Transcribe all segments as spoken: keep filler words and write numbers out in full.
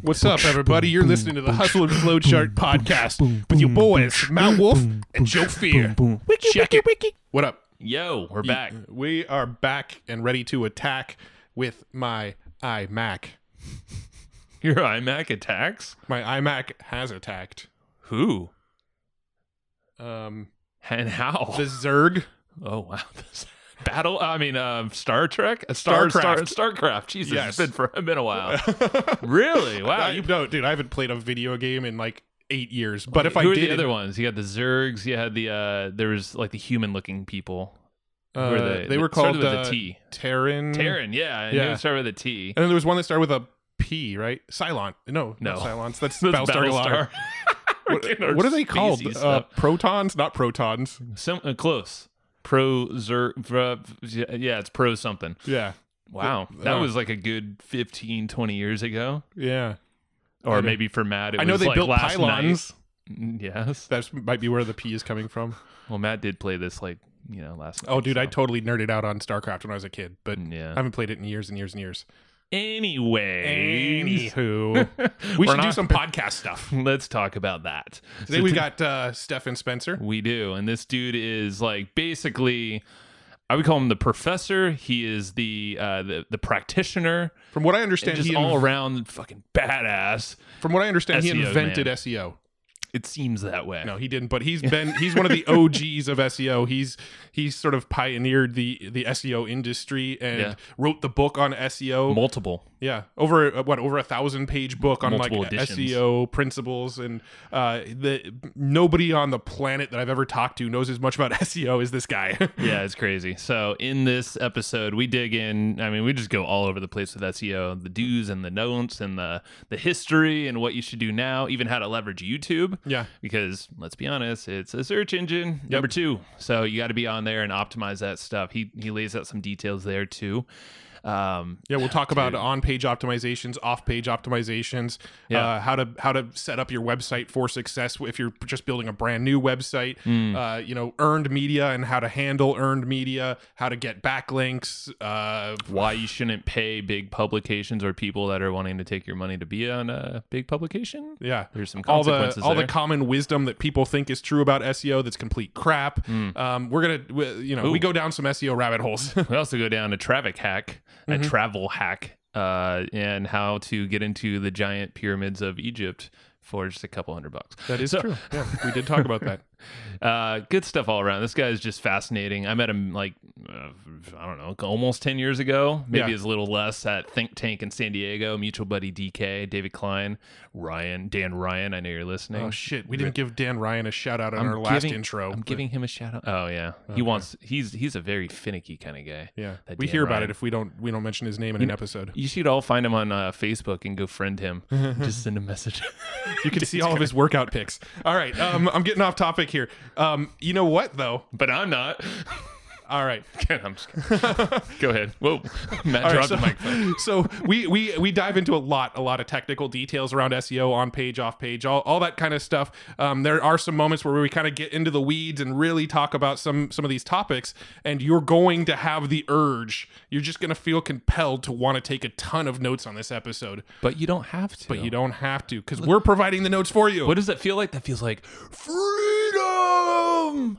What's up, everybody? You're listening to the Hustle and Flow Chart podcast with your boys, Matt Wolf and Joe Fear. Check it. What up? Yo, we're back. We are back and ready to attack with my iMac. Your iMac attacks? My iMac has attacked. Who? Um, and how? The Zerg. Oh, wow. Battle? I mean, um, Star Trek? Star, Starcraft. Star, Starcraft. Jesus, Yes. it's been, for, been a while. Really? Wow. I, You, no, dude, I haven't played a video game in like eight years. But if who I are did, the other ones? You had the Zergs. You had the, uh, there was like the human-looking people. uh, Who were they? they were Started called with uh, a T. Terran. Terran, yeah. I Yeah. knew it started with a T. And then there was one that started with a P, right? Cylon. No, No. not Cylons. That's That's Battlestar Galactica. Battlestar. What, what are they called? Species Uh, stuff. protons? Not protons. Sim- uh, close. Pro Zer. Pro, yeah, it's pro something. Yeah. Wow. That Uh, was like a good fifteen, twenty years ago. Yeah. I Or know- maybe for Matt, it I know was they like built last pylons. night. Mm, Yes. That might be where the P is coming from. Well, Matt did play this like, you know, last night. Oh, dude, I so. totally nerded out on StarCraft when I was a kid, but Yeah. I haven't played it in years and years and years. Anyway. Anywho, we We're should do not- some podcast stuff. Let's talk about that. Today So we to- got uh, Stefan Spencer. We do. And this dude is like basically, I would call him the professor. He is the uh, the, the practitioner. From what I And understand, just he all inv- around fucking badass. from what I understand, he S E O, invented man. S E O. It seems that way. No, he didn't, but he's been he's one of the O Gs of S E O. He's he's sort of pioneered the the S E O industry and Yeah. wrote the book on S E O. Multiple. Yeah, over uh, what over a thousand page book on Multiple like editions. S E O principles, and uh, the nobody on the planet that I've ever talked to knows as much about S E O as this guy. Yeah, it's crazy. So in this episode, we dig in. I mean, we just go all over the place with S E O, the do's and the don'ts, and the the history and what you should do now, even how to leverage YouTube. Yeah. Because let's be honest, it's a search engine. Number two, so you got to be on there and optimize that stuff. He he lays out some details there too. Um, Yeah, we'll talk about Dude. on-page optimizations, off-page optimizations, Yeah. uh, how to how to set up your website for success if you're just building a brand new website. Hmm. Uh, you know, earned media and how to handle earned media, how to get backlinks. Uh, why you shouldn't pay big publications or people that are wanting to take your money to be on a big publication. yeah, There's some all the consequences all the there. common wisdom that people think is true about S E O that's complete crap. Um, we're gonna, we, you know, Hmm. Ooh. we go down some S E O rabbit holes. We also go down to traffic hack, Mm-hmm. a travel hack, uh, and how to get into the giant pyramids of Egypt for just a couple hundred bucks. That is So- true. Yeah, we did talk about that. Uh, good stuff all around. This guy is just fascinating. I met him like, uh, I don't know, almost ten years ago, maybe Yeah. it's a little less at Think Tank in San Diego. Mutual buddy D K, David Klein, Ryan, Dan Ryan. I know you're listening. Oh shit, we didn't give Dan Ryan a shout out on I'm our last giving- intro. I'm but- giving him a shout out. Oh yeah, he Okay. wants. He's he's a very finicky kind of guy. Yeah, that we Dan hear about Ryan. it if we don't we don't mention his name in an episode. You should all find him on uh, Facebook and go friend him. Just send a message. You can see all of his workout pics. All right, um, I'm getting off topic here. Um, you know what though? But I'm not. All right. I'm just kidding. Go ahead. Whoa, Matt All right, dropped so, the microphone. so we, we we dive into a lot a lot of technical details around S E O, on page, off page, all, all that kind of stuff. Um, there are some moments where we kind of get into the weeds and really talk about some some of these topics, and you're going to have the urge. You're just going to feel compelled to want to take a ton of notes on this episode, But you don't have to. but you don't have to because we're providing the notes for you. What does that feel like? That feels like freedom.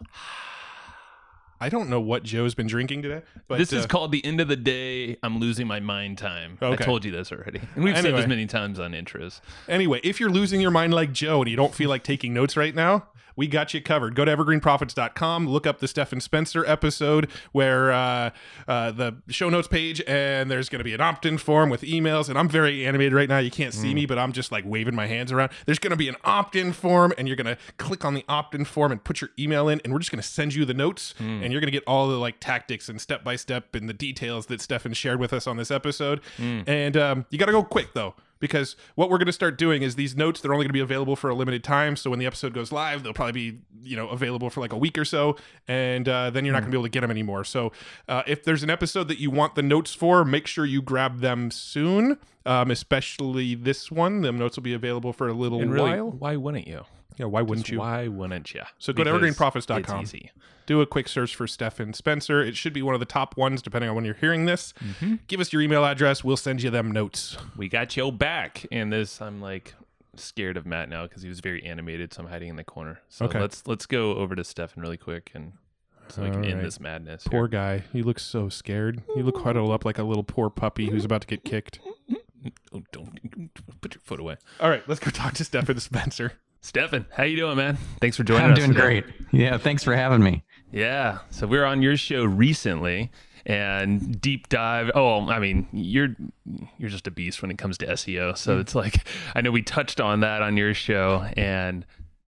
I don't know what Joe's been drinking today, but This is uh, called the end of the day. I'm losing my mind time. Okay. I told you this already, and we've said Anyway. this many times on intros. Anyway, if you're losing your mind like Joe and you don't feel like taking notes right now, we got you covered. Go to evergreen profits dot com, look up the Stefan Spencer episode where uh, uh, the show notes page, and there's going to be an opt-in form with emails. And I'm very animated right now. You can't see me, but I'm just like waving my hands around. There's going to be an opt-in form, and you're going to click on the opt-in form and put your email in, and we're just going to send you the notes, and you're going to get all the like tactics and step-by-step and the details that Stefan shared with us on this episode. And um, you got to go quick, though. Because what we're going to start doing is these notes, they're only going to be available for a limited time. So when the episode goes live, they'll probably be, you know, available for like a week or so. And uh, then you're not going to be able to get them anymore. So uh, if there's an episode that you want the notes for, make sure you grab them soon. Um, especially this one. The notes will be available for a little And really, while. why wouldn't you? Yeah, why wouldn't Just you? Why wouldn't you? So go to evergreen profits dot com. It's easy. Do a quick search for Stefan Spencer. It should be one of the top ones, depending on when you're hearing this. Mm-hmm. Give us your email address. We'll send you them notes. We got your back. And this, I'm like scared of Matt now because he was very animated, so I'm hiding in the corner. So Okay. let's let's go over to Stefan really quick, and so we can All end right. this madness. Poor here. guy. He looks so scared. You look huddled up like a little poor puppy who's about to get kicked. Oh, don't put your foot away. All right, let's go talk to Stefan Spencer. Stefan, how you doing, man? Thanks for joining I'm us. doing today. great. Yeah, thanks for having me. Yeah. So we were on your show recently and deep dive. Oh, I mean, you're you're just a beast when it comes to S E O. So it's like, I know we touched on that on your show, and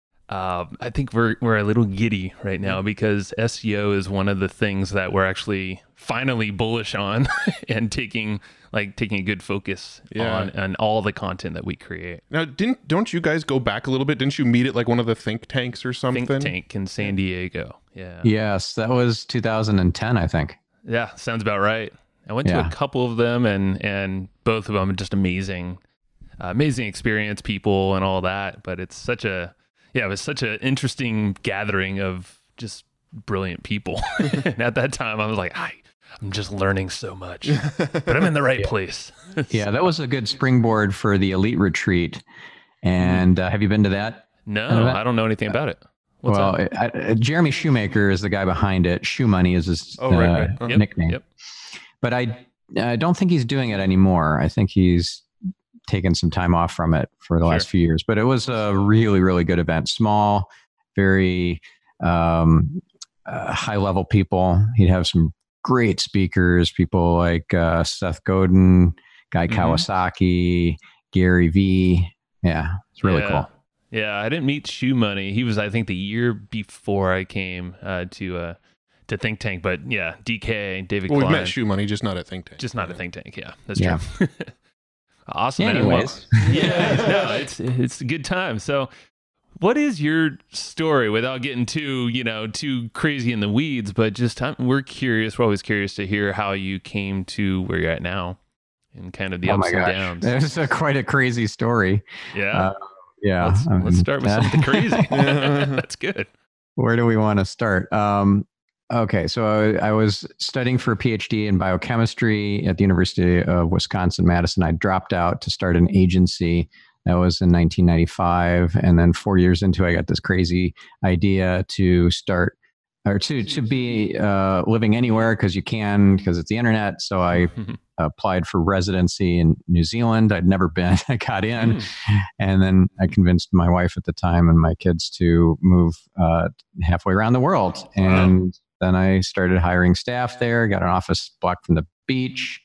uh, I think we're we're a little giddy right now because S E O is one of the things that we're actually finally bullish on and taking like taking a good focus Yeah. on on all the content that we create. Now, didn't don't you guys go back a little bit? Didn't you meet at like one of the think tanks or something? Think Tank in San Diego. Yeah. Yes, that was two thousand ten, I think. Yeah, sounds about right. I went to Yeah. a couple of them, and and both of them are just amazing, uh, amazing experience, people, and all that. But it's such a yeah, it was such an interesting gathering of just brilliant people. And at that time, I was like, I, I'm just learning so much, but I'm in the right place. Yeah, that was a good springboard for the Elite Retreat. And uh, have you been to that? No, Kind of that- I don't know anything about it. What's well, that? I, I, Jeremy Shoemaker is the guy behind it. Shoe Money is his Oh, right, uh, right. Uh-huh. Yep, nickname. Yep. But I, I don't think he's doing it anymore. I think he's taken some time off from it for the Sure. last few years. But it was a really, really good event. Small, very um, uh, high level people. He'd have some great speakers, people like uh, Seth Godin, Guy Mhm. Kawasaki, Gary Vee. Yeah, it's really yeah. cool. Yeah, I didn't meet Shoe Money. He was, I think, the year before I came uh, to uh, to Think Tank. But yeah, D K, David Well, we've Klein. met Shoe Money, just not at think tank. Just not a think tank. Yeah, that's Yeah. true. Awesome. man. Anyways, Well, yeah, no, it's it's a good time. So, what is your story without getting too you know too crazy in the weeds? But just I'm, we're curious. We're always curious to hear how you came to where you're at now, and kind of the oh ups my and gosh, downs. it's a, quite a crazy story. Yeah. Uh, yeah, let's, I let's mean, start with uh, something crazy. That's good. Where do we want to start? Um, okay, so I, I was studying for a PhD in biochemistry at the University of Wisconsin-Madison. I dropped out to start an agency. That was in nineteen ninety-five. And then four years into it, I got this crazy idea to start or to, to be uh, living anywhere because you can, because it's the internet. So I applied for residency in New Zealand. I'd never been. I got in. And then I convinced my wife at the time and my kids to move uh, halfway around the world. And then I started hiring staff there, got an office block from the beach,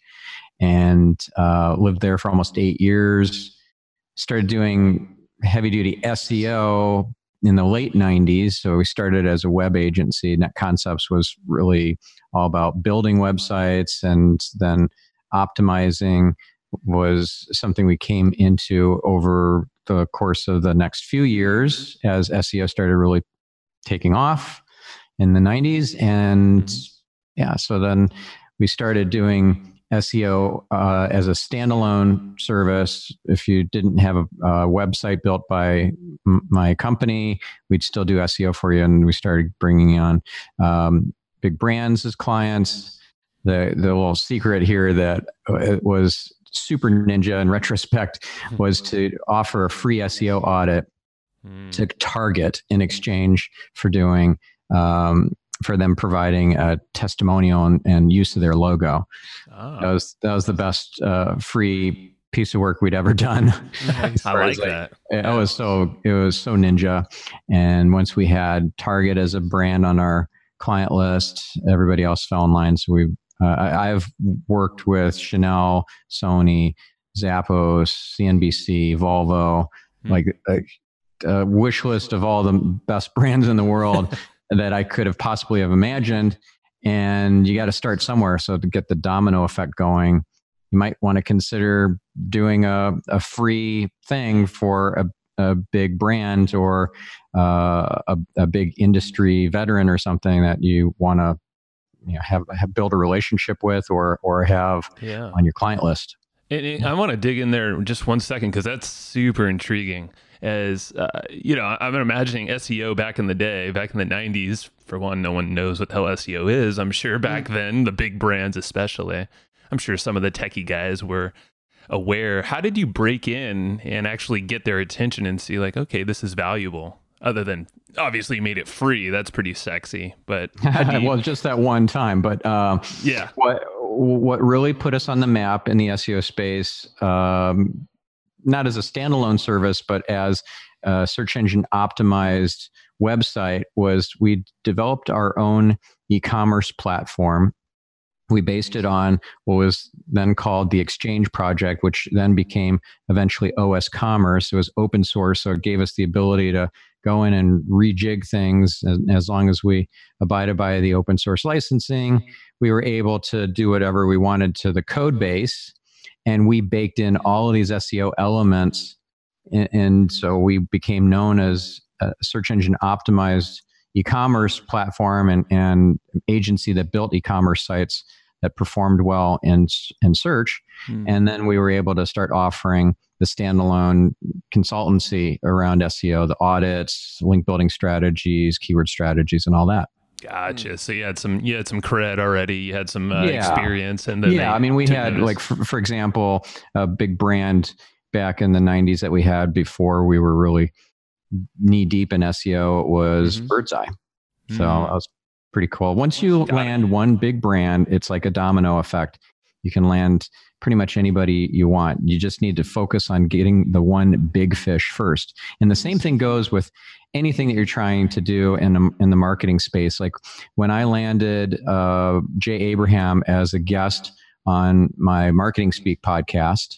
and uh, lived there for almost eight years. Started doing heavy duty S E O in the late nineties. So we started as a web agency. Net Concepts was really all about building websites, and then optimizing was something we came into over the course of the next few years as S E O started really taking off in the nineties. And yeah, so then we started doing S E O uh, as a standalone service. If you didn't have a, a website built by m- my company, we'd still do S E O for you. And we started bringing on um, big brands as clients. The the little secret here that it was super ninja in retrospect was to offer a free S E O audit Mm. to Target in exchange for doing um, for them providing a testimonial and, and use of their logo. Ah, That was that was the best uh, free piece of work we'd ever done. As I far like as, that. It was so it was so ninja. And once we had Target as a brand on our client list, everybody else fell in line. So we uh, I, I've worked with Chanel, Sony, Zappos, C N B C, Volvo, Hmm. like a, a wish list of all the best brands in the world that I could have possibly have imagined. And you got to start somewhere. So to get the domino effect going, you might want to consider doing a, a free thing for a, a big brand or uh, a, a big industry veteran or something that you want to you know, have, have build a relationship with or or have Yeah. on your client list. And it- I want to dig in there just one second because that's super intriguing. As uh, you know, I'm imagining S E O back in the day, back in the nineties. For one, no one knows what the hell S E O is. I'm sure back mm. then, the big brands especially, I'm sure some of the techie guys were aware. How did you break in and actually get their attention and see like, okay, this is valuable? Other than obviously you made it free. That's pretty sexy. But you... well, just that one time. But uh, yeah, what what really put us on the map in the S E O space, um, not as a standalone service, but as a search engine optimized website, was we developed our own e-commerce platform. We based it on what was then called the Exchange Project, which then became eventually O S Commerce. It was open source, so it gave us the ability to go in and rejig things as, as long as we abided by the open source licensing. We were able to do whatever we wanted to the code base, and we baked in all of these S E O elements. And, and so we became known as a search engine optimized e-commerce platform and, and agency that built e-commerce sites that performed well in, in search. Hmm. And then we were able to start offering the standalone consultancy around S E O, the audits, link building strategies, keyword strategies, and all that. Gotcha. So you had some, you had some cred already. You had some uh, yeah. experience, and then yeah. I mean, we had notice. like, for, for example, a big brand back in the nineties that we had before we were really knee deep in S E O was mm-hmm. Birdseye. So mm-hmm. that was pretty cool. Once you Got land it. one big brand, it's like a domino effect. You can land pretty much anybody you want. You just need to focus on getting the one big fish first. And the same thing goes with anything that you're trying to do in, a, in the marketing space. Like when I landed uh, Jay Abraham as a guest on my Marketing Speak podcast,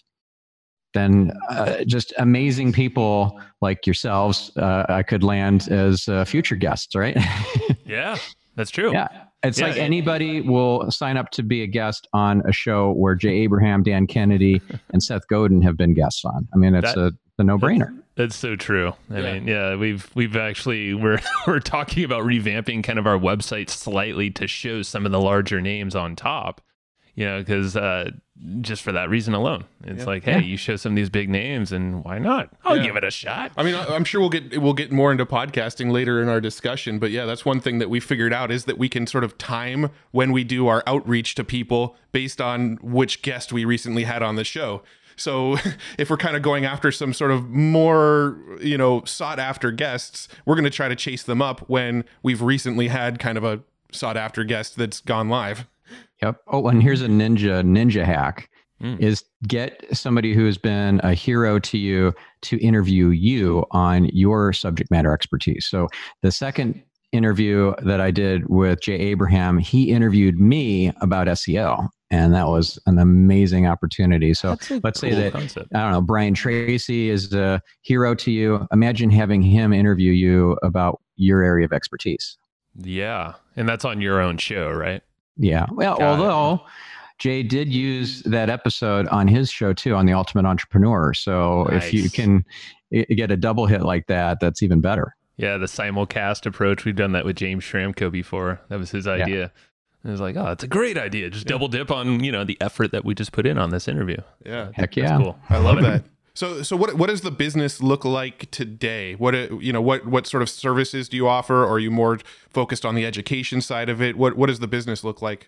then uh, just amazing people like yourselves, uh, I could land as uh, future guests, right? Yeah, that's true. Yeah. It's yeah, like it, anybody will sign up to be a guest on a show where Jay Abraham, Dan Kennedy, and Seth Godin have been guests on. I mean, it's that, a, a no-brainer. That's, that's so true. I yeah. mean, yeah, we've we've actually we're we're talking about revamping kind of our website slightly to show some of the larger names on top. You know, because uh, just for that reason alone, it's yeah. like, hey, yeah. you show some of these big names, and why not? I'll yeah. give it a shot. I mean, I'm sure we'll get we'll get more into podcasting later in our discussion, but yeah, that's one thing that we figured out is that we can sort of time when we do our outreach to people based on which guest we recently had on the show. So if we're kind of going after some sort of more, you know, sought after guests, we're going to try to chase them up when we've recently had kind of a sought after guest that's gone live. Yep. Oh, and here's a ninja ninja hack mm. is get somebody who has been a hero to you to interview you on your subject matter expertise. So the second interview that I did with Jay Abraham, he interviewed me about S E O. And that was an amazing opportunity. So let's cool say that, concept. I don't know, Brian Tracy is a hero to you. Imagine having him interview you about your area of expertise. Yeah. And that's on your own show, right? Yeah. Well, Got although it. Jay did use that episode on his show too, on The Ultimate Entrepreneur. So nice. If you can get a double hit like that, that's even better. Yeah. The simulcast approach. We've done that with James Schramko before. That was his idea. Yeah. And it was like, oh, it's a great idea. Just yeah. double dip on, you know, the effort that we just put in on this interview. Yeah. Heck yeah. That's cool. I love that. So, so what what does the business look like today? What you know, what what sort of services do you offer? Or are you more focused on the education side of it? What what does the business look like?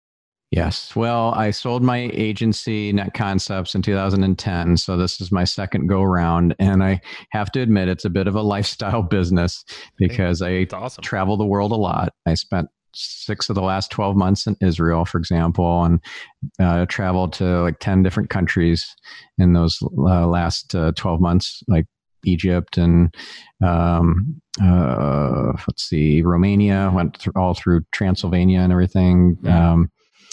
Yes. Well, I sold my agency, Net Concepts, in two thousand ten. So this is my second go round, and I have to admit it's a bit of a lifestyle business because I awesome. travel the world a lot. I spent six of the last twelve months in Israel, for example, and uh, traveled to like ten different countries in those uh, last uh, twelve months, like Egypt and um, uh, let's see, Romania, went th- all through Transylvania and everything, yeah. um,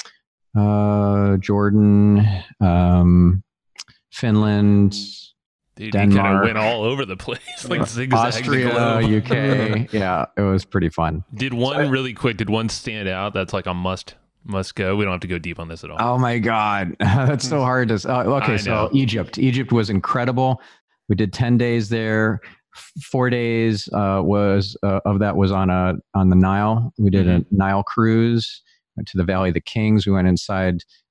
uh, Jordan, um, Finland, Dude, Denmark, you kind of went all over the place, like zigzag Austria, U K. Yeah, it was pretty fun. Did one so, really quick? Did one stand out? That's like a must must go. We don't have to go deep on this at all. Oh my God, that's so hard to. Uh, okay, so Egypt. Egypt was incredible. We did ten days there. Four days uh, was uh, of that was on a on the Nile. We did mm-hmm. a Nile cruise. Went to the Valley of the Kings. We went inside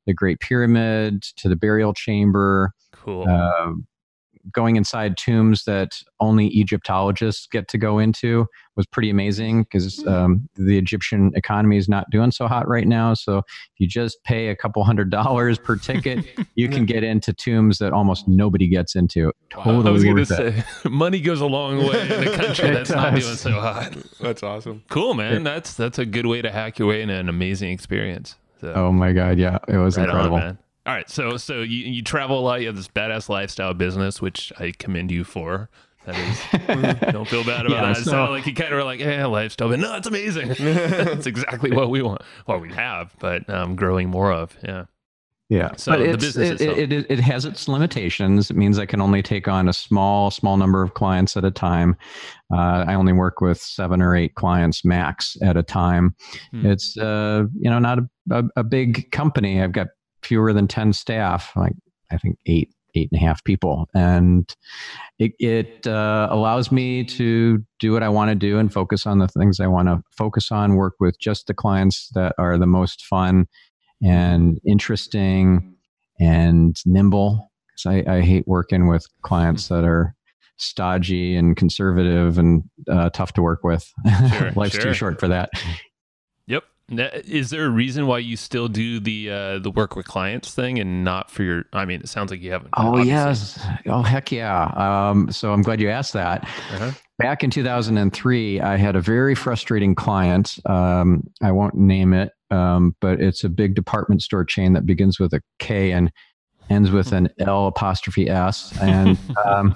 the Great Pyramid to the burial chamber, Cool. uh, going inside tombs that only Egyptologists get to go into was pretty amazing because um, the Egyptian economy is not doing so hot right now. So if you just pay a couple hundred dollars per ticket, you can get into tombs that almost nobody gets into. Totally I was going to worth it. say, money goes a long way in a country that's not doing so hot. That's awesome. Cool, man. That's that's a good way to hack your way into an amazing experience. So, Oh my God. Yeah, it was right incredible. on, man. All right, so so you, you travel a lot. You have this badass lifestyle business, which I commend you for. That is, don't feel bad about Yeah, that. It so- sounded like you kind of were like, yeah, lifestyle, but no, it's amazing. That's exactly what we want, what we have, but um, growing more of. Yeah. Yeah, So but the it's, business it, itself. it, it, it has its limitations. It means I can only take on a small, small number of clients at a time. Uh, I only work with seven or eight clients max at a time. Hmm. It's, uh, you know, not a, a, a big company. I've got fewer than ten staff, like I think eight, eight and a half people. And it, it uh, allows me to do what I want to do and focus on the things I want to focus on, work with just the clients that are the most fun and interesting and nimble. So I, I hate working with clients that are stodgy and conservative and uh, tough to work with. Sure, Life's sure. too short for that. Yep. Now, is there a reason why you still do the uh, the work with clients thing and not for your? I mean, it sounds like you haven't. Oh, obviously. yes. Oh, heck yeah. Um, so I'm glad you asked that. Uh-huh. Back in two thousand three, I had a very frustrating client. Um, I won't name it, um, but it's a big department store chain that begins with a K and ends with an L apostrophe S. And um,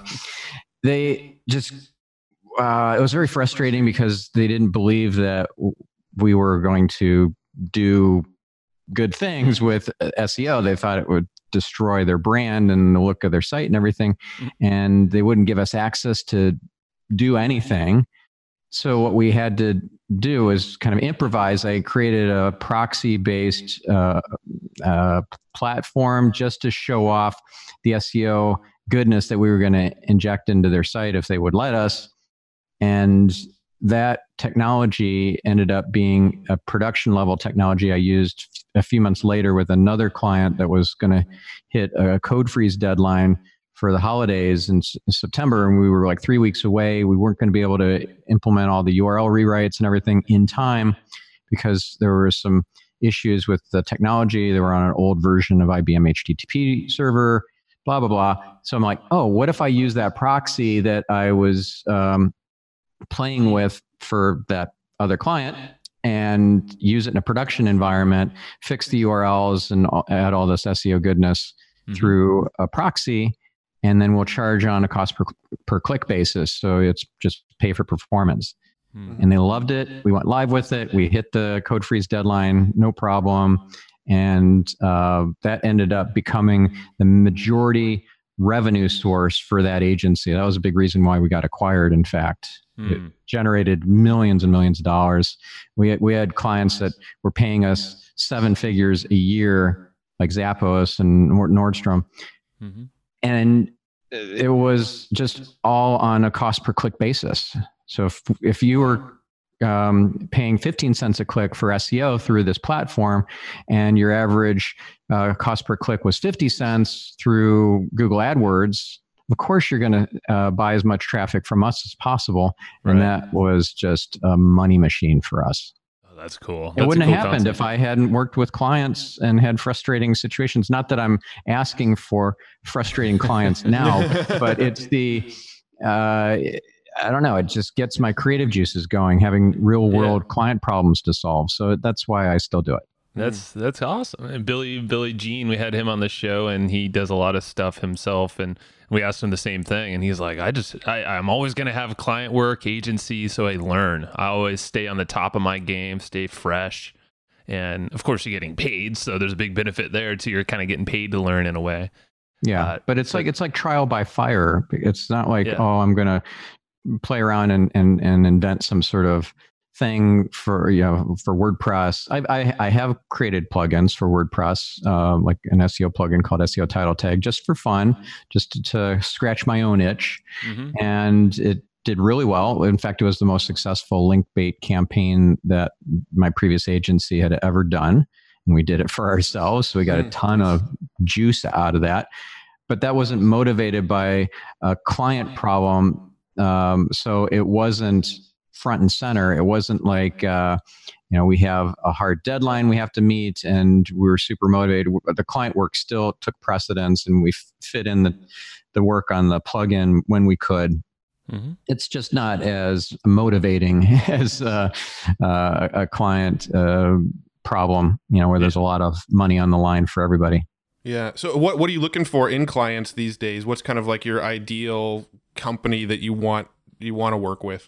they just, uh, it was very frustrating because they didn't believe that w- we were going to do good things with S E O. They thought it would destroy their brand and the look of their site and everything. And they wouldn't give us access to do anything. So what we had to do is kind of improvise. I created a proxy-based uh, uh, platform just to show off the S E O goodness that we were going to inject into their site if they would let us. And that technology ended up being a production level technology I used a few months later with another client that was going to hit a code freeze deadline for the holidays in S- September. And we were like three weeks away. We weren't going to be able to implement all the U R L rewrites and everything in time because there were some issues with the technology. They were on an old version of I B M H T T P server, blah, blah, blah. So I'm like, oh, what if I use that proxy that I was um, playing with for that other client and use it in a production environment, fix the U R Ls and all- add all this S E O goodness Mhm. through a proxy, and then we'll charge on a cost per, per click basis. So it's just pay for performance. Hmm. And they loved it. We went live with it. We hit the code freeze deadline, no problem. And uh, that ended up becoming the majority revenue source for that agency. That was a big reason why we got acquired, in fact. It Hmm. generated millions and millions of dollars. We had, we had clients that were paying us seven figures a year, like Zappos and Nord- Nordstrom. Mhm. And it was just all on a cost per click basis. So if, if you were um, paying fifteen cents a click for S E O through this platform, and your average uh, cost per click was fifty cents through Google AdWords, of course you're going to uh, buy as much traffic from us as possible. And Right. that was just a money machine for us. Oh, that's cool. It That's a wouldn't cool have happened concept. if I hadn't worked with clients and had frustrating situations. Not that I'm asking for frustrating clients now, but it's the, uh, I don't know, it just gets my creative juices going, having real world client problems to solve. So that's why I still do it. That's that's awesome. And Billy Billy Jean, we had him on the show, and he does a lot of stuff himself. And we asked him the same thing, and he's like, "I just I, I'm always going to have client work, agency, so I learn. I always stay on the top of my game, stay fresh, and of course you're getting paid, so there's a big benefit there too. You're kind of getting paid to learn in a way. Yeah, Uh, but it's so- like it's like trial by fire. It's not like Yeah. oh, I'm gonna play around and and and invent some sort of thing for you know for WordPress. I I, I have created plugins for WordPress, uh, like an S E O plugin called S E O Title Tag, just for fun, just to, to scratch my own itch, Mhm. and it did really well. In fact, it was the most successful link bait campaign that my previous agency had ever done. and we did it for ourselves. So we got a ton of juice out of that. But that wasn't motivated by a client problem. Um, so it wasn't front and center. It wasn't like, uh, you know, we have a hard deadline we have to meet and we were super motivated. The client work still took precedence, and we f- fit in the, the work on the plugin when we could. Mm-hmm. It's just not as motivating as uh, uh, a client uh, problem, you know, where there's a lot of money on the line for everybody. Yeah. So what what are you looking for in clients these days? What's kind of like your ideal company that you want you want to work with?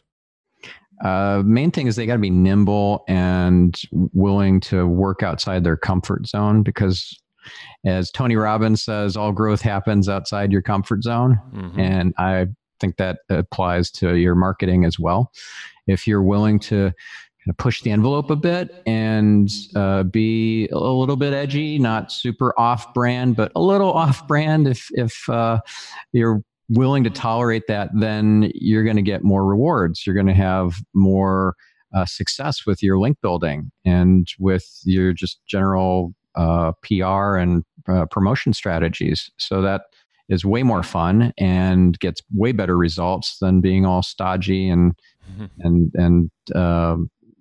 Uh, main thing is they got to be nimble and willing to work outside their comfort zone, because as Tony Robbins says, all growth happens outside your comfort zone. Mm-hmm. And I think that applies to your marketing as well. If you're willing to kind of push the envelope a bit and uh, be a little bit edgy, not super off brand, but a little off brand, if, if uh, you're willing to tolerate that, then you're going to get more rewards. You're going to have more uh, success with your link building and with your just general uh, P R and uh, promotion strategies. So that is way more fun and gets way better results than being all stodgy and mm-hmm. and and uh,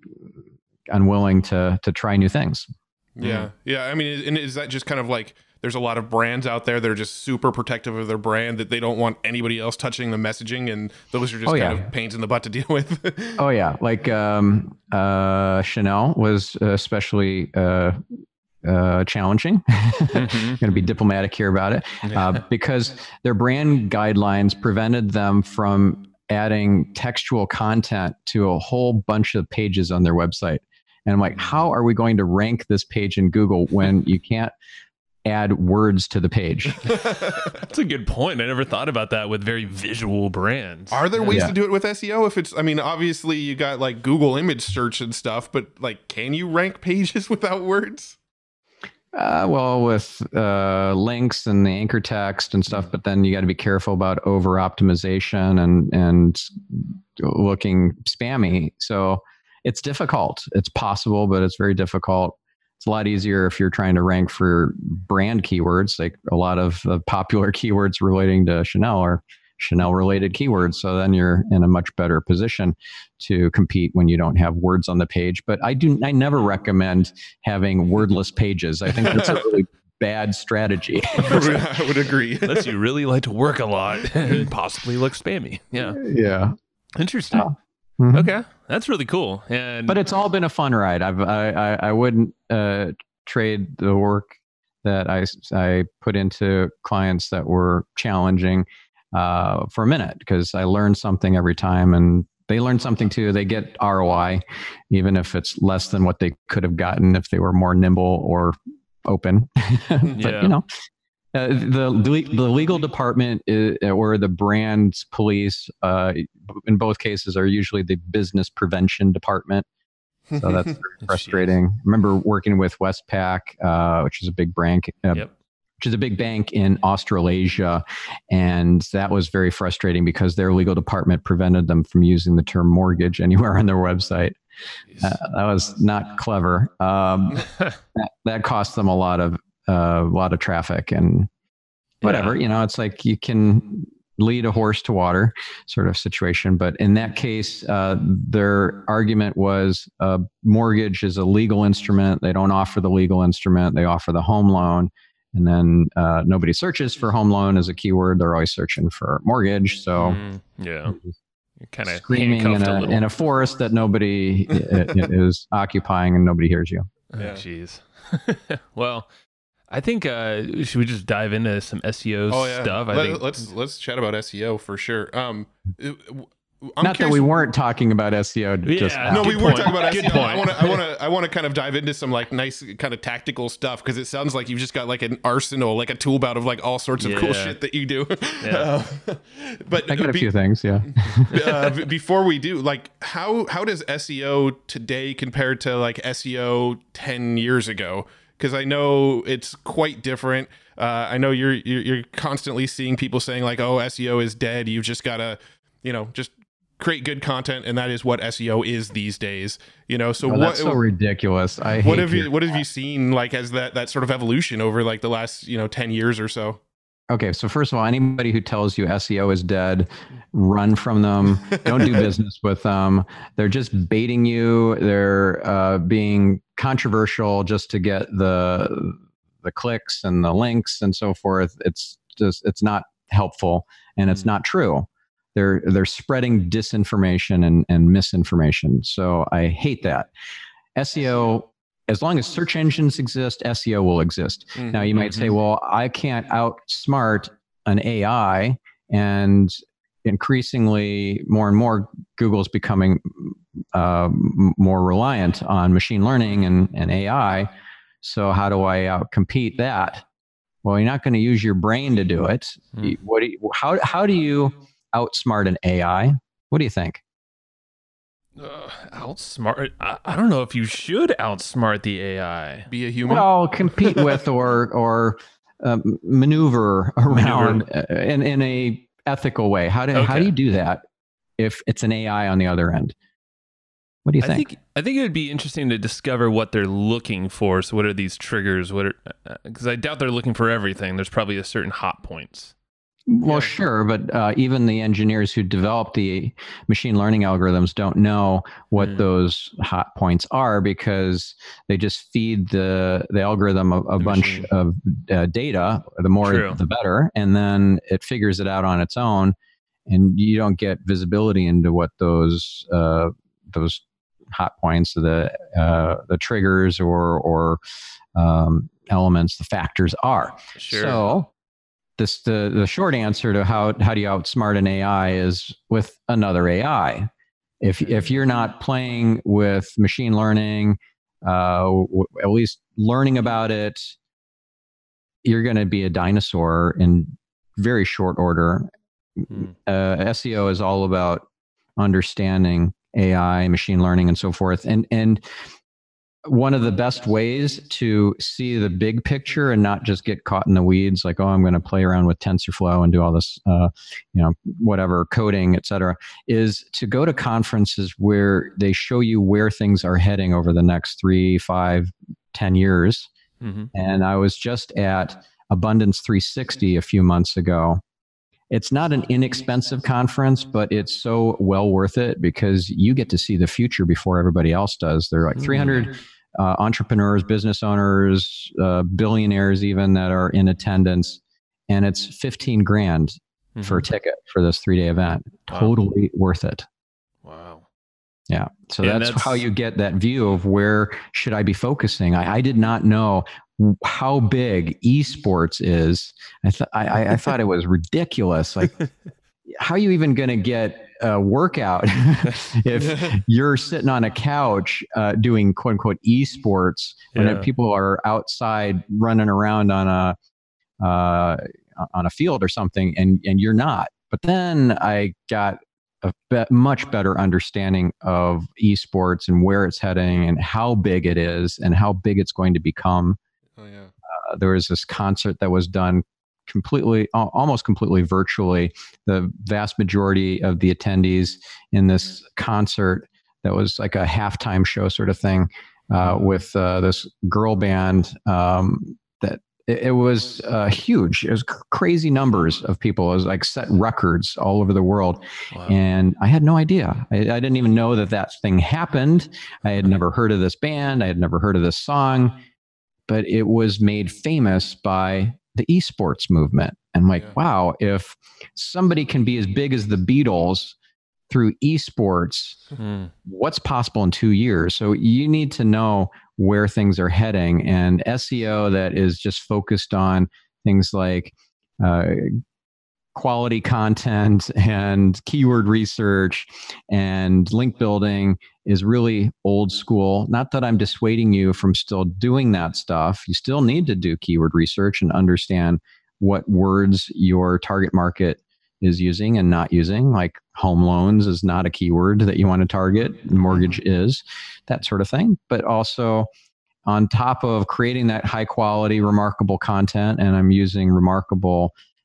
unwilling to to try new things. Yeah, yeah. I mean, and is that just kind of like, there's a lot of brands out there that are just super protective of their brand, that they don't want anybody else touching the messaging, and those are just oh, kind yeah. of pains in the butt to deal with? Oh yeah, like um, uh, Chanel was especially uh, uh, challenging. Mm-hmm. Going to be diplomatic here about it, uh, because their brand guidelines prevented them from adding textual content to a whole bunch of pages on their website. And I'm like, how are we going to rank this page in Google when you can't add words to the page? That's a good point. I never thought about that with very visual brands. Are there ways yeah. to do it with S E O? If it's, I mean, obviously you got like Google image search and stuff, but like, can you rank pages without words? Uh, well, with uh, links and the anchor text and stuff, but then you got to be careful about over optimization and and looking spammy. So it's difficult. It's possible, but it's very difficult. It's a lot easier if you're trying to rank for brand keywords. Like a lot of the popular keywords relating to Chanel are Chanel related keywords. So then you're in a much better position to compete when you don't have words on the page. But I do, I never recommend having wordless pages. I think that's a really bad strategy. I would agree. Unless you really like to work a lot and possibly look spammy. Yeah. Yeah. Interesting. Oh. Mm-hmm. Okay. That's really cool. And but it's all been a fun ride. I've, I, I, I wouldn't uh, trade the work that I, I put into clients that were challenging uh, for a minute, because I learned something every time, and they learn something too. They get R O I, even if it's less than what they could have gotten if they were more nimble or open. But yeah. you know, uh, the the legal department is, or the brand police, uh, in both cases, are usually the business prevention department. So that's very frustrating. I remember working with Westpac, uh, which is a big bank. Uh, yep. which is a big bank in Australasia. And that was very frustrating because their legal department prevented them from using the term mortgage anywhere on their website. Uh, that was not clever. Um, that, that cost them a lot of uh, a lot of traffic and whatever. Yeah. You know, it's like you can lead a horse to water sort of situation. But in that case, uh, their argument was uh, mortgage is a legal instrument. They don't offer the legal instrument. They offer the home loan. And then uh, nobody searches for home loan as a keyword. They're always searching for mortgage. So mm, yeah, you're kind of screaming in a, a in a forest that nobody is occupying and nobody hears you. Oh, jeez. Well, I think uh, should we just dive into some S E O oh, yeah. stuff? I Let, think let's let's chat about S E O for sure. Um, I'm Not curious. That we weren't talking about S E O. Just yeah, no, we weren't talking about S E O. I want to, I want to, I want to kind of dive into some like nice kind of tactical stuff, because it sounds like you've just got like an arsenal, like a tool belt of like all sorts of yeah. cool shit that you do. Yeah. Uh, but I got a be, few things, yeah. uh, before we do, like, how how does S E O today compare to like S E O ten years ago? Because I know it's quite different. Uh, I know you're, you're you're constantly seeing people saying like, "Oh, S E O is dead. You've just got to, you know, just create good content, and that is what S E O is these days. You know, so oh, what? That's so ridiculous. I what hate have you your- What have you seen like as that that sort of evolution over like the last you know ten years or so? Okay, so first of all, anybody who tells you S E O is dead, run from them. Don't do business with them. They're just baiting you. They're uh, being controversial just to get the the clicks and the links and so forth. It's just it's not helpful, and it's not true. They're they're spreading disinformation and, and misinformation. So I hate that. S E O, as long as search engines exist, S E O will exist. Mm-hmm. Now you might say, well, I can't outsmart an A I, and increasingly more and more Google's becoming uh, more reliant on machine learning and, and A I. So how do I outcompete that? Well, you're not going to use your brain to do it. Mm. What do you, how how do you outsmart an A I? What do you think? Uh, outsmart? I, I don't know if you should outsmart the A I. Be a human. Well, compete with or or um, maneuver around maneuver. in in a ethical way. How do okay. how do you do that if it's an A I on the other end? What do you think? I think I think it would be interesting to discover what they're looking for. So, what are these triggers? What are because I doubt they're looking for everything. There's probably a certain hot points. Well, yeah. sure, but uh, even the engineers who develop the machine learning algorithms don't know what mm. those hot points are, because they just feed the the algorithm a, a the bunch machine. of uh, data. The more, True. the better, and then it figures it out on its own, and you don't get visibility into what those uh, those hot points, the uh, the triggers or or um, elements, the factors are. Sure. So. This the the short answer to how how do you outsmart an A I is with another A I. If if you're not playing with machine learning, uh, w- at least learning about it, you're going to be a dinosaur in very short order. Mm-hmm. Uh, S E O is all about understanding A I, machine learning, and so forth. And and one of the best ways to see the big picture and not just get caught in the weeds, like, oh, I'm going to play around with TensorFlow and do all this, uh, you know, whatever coding, et cetera, is to go to conferences where they show you where things are heading over the next three, five, ten years. Mm-hmm. And I was just at Abundance three sixty a few months ago. It's not an inexpensive conference, but it's so well worth it because you get to see the future before everybody else does. There are like three hundred uh, entrepreneurs, business owners, uh, billionaires even that are in attendance, and it's fifteen grand mm-hmm. for a ticket for this three-day event. Wow. Totally worth it. Wow. Yeah. So yeah, that's, that's how you get that view of where should I be focusing. I, I did not know how big esports is. I thought I, I thought it was ridiculous. Like, how are you even going to get a workout if you're sitting on a couch uh, doing quote unquote esports when yeah. people are outside running around on a uh, on a field or something, and and you're not. But then I got a be- much better understanding of esports and where it's heading and how big it is and how big it's going to become. Oh, yeah. Uh, there was this concert that was done completely, almost completely virtually. The vast majority of the attendees in this concert that was like a halftime show sort of thing uh, with uh, this girl band um, that it, it was uh, huge. It was crazy numbers of people. It was like set records all over the world. Wow. And I had no idea. I, I didn't even know that that thing happened. I had never heard of this band. I had never heard of this song. But it was made famous by the esports movement. And like, yeah. wow, if somebody can be as big as the Beatles through esports, mm. what's possible in two years? So you need to know where things are heading. And S E O that is just focused on things like uh, quality content and keyword research and link building is really old school. Not that I'm dissuading you from still doing that stuff. You still need to do keyword research and understand what words your target market is using and not using. Like home loans is not a keyword that you want to target. Mortgage is, that sort of thing. But also on top of creating that high quality, remarkable content, and I'm using remarkable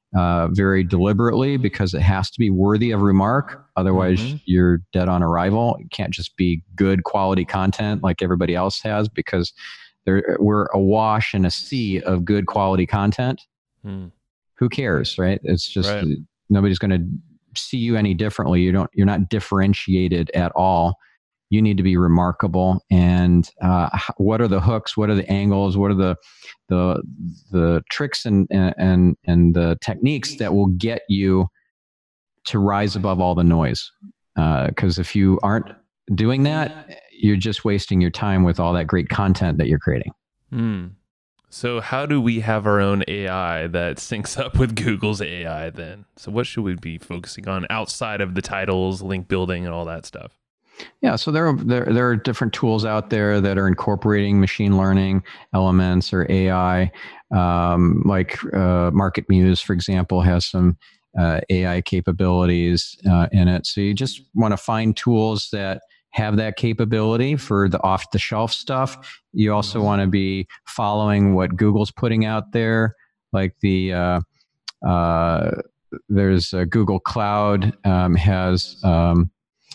uh, very deliberately because it has to be worthy of remark. Otherwise, mm-hmm. you're dead on arrival. It can't just be good quality content like everybody else has, because there, we're awash in a sea of good quality content. Mm. Who cares, right? It's just right. Nobody's going to see you any differently. You don't. You're not differentiated at all. You need to be remarkable. And uh, what are the hooks? What are the angles? What are the the the tricks and and and the techniques that will get you to rise above all the noise? Because uh, if you aren't doing that, you're just wasting your time with all that great content that you're creating. Mm. So how do we have our own A I that syncs up with Google's A I then? So what should we be focusing on outside of the titles, link building, and all that stuff? Yeah, so there are, there, there are different tools out there that are incorporating machine learning elements or A I. Um, like uh, MarketMuse, for example, has some uh, A I capabilities uh, in it. So you just want to find tools that have that capability for the off-the-shelf stuff. You also want to be following what Google's putting out there, like the uh, uh, there's a Google Cloud um, has um,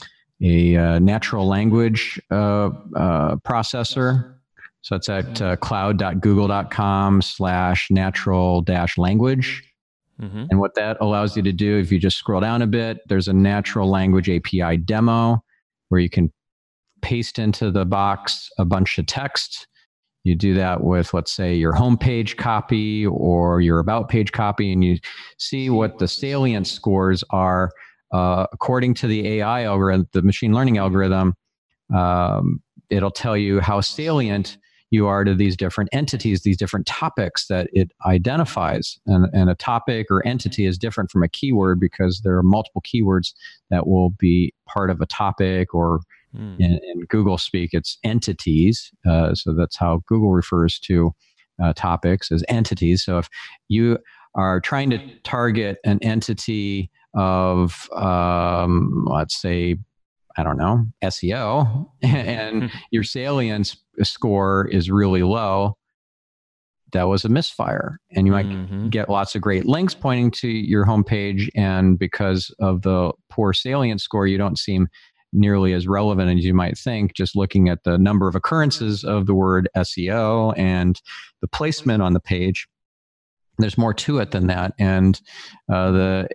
a uh, natural language uh, uh, processor. So it's at uh, cloud.google.com slash natural dash language. Mm-hmm. And what that allows you to do, if you just scroll down a bit, there's a natural language A P I demo where you can paste into the box a bunch of text. You do that with, let's say, your homepage copy or your about page copy, and you see what the salient scores are uh, according to the A I algorithm, the machine learning algorithm. Um, it'll tell you how salient you are to these different entities, these different topics that it identifies. And, and a topic or entity is different from a keyword because there are multiple keywords that will be part of a topic, or mm. in, in Google speak, it's entities. Uh, so that's how Google refers to uh, topics, as entities. So if you are trying to target an entity of, um, let's say, I don't know, S E O, and your salience score is really low, that was a misfire. And you might mm-hmm. get lots of great links pointing to your homepage, and because of the poor salient score, you don't seem nearly as relevant as you might think, just looking at the number of occurrences of the word S E O and the placement on the page. There's more to it than that. And uh, the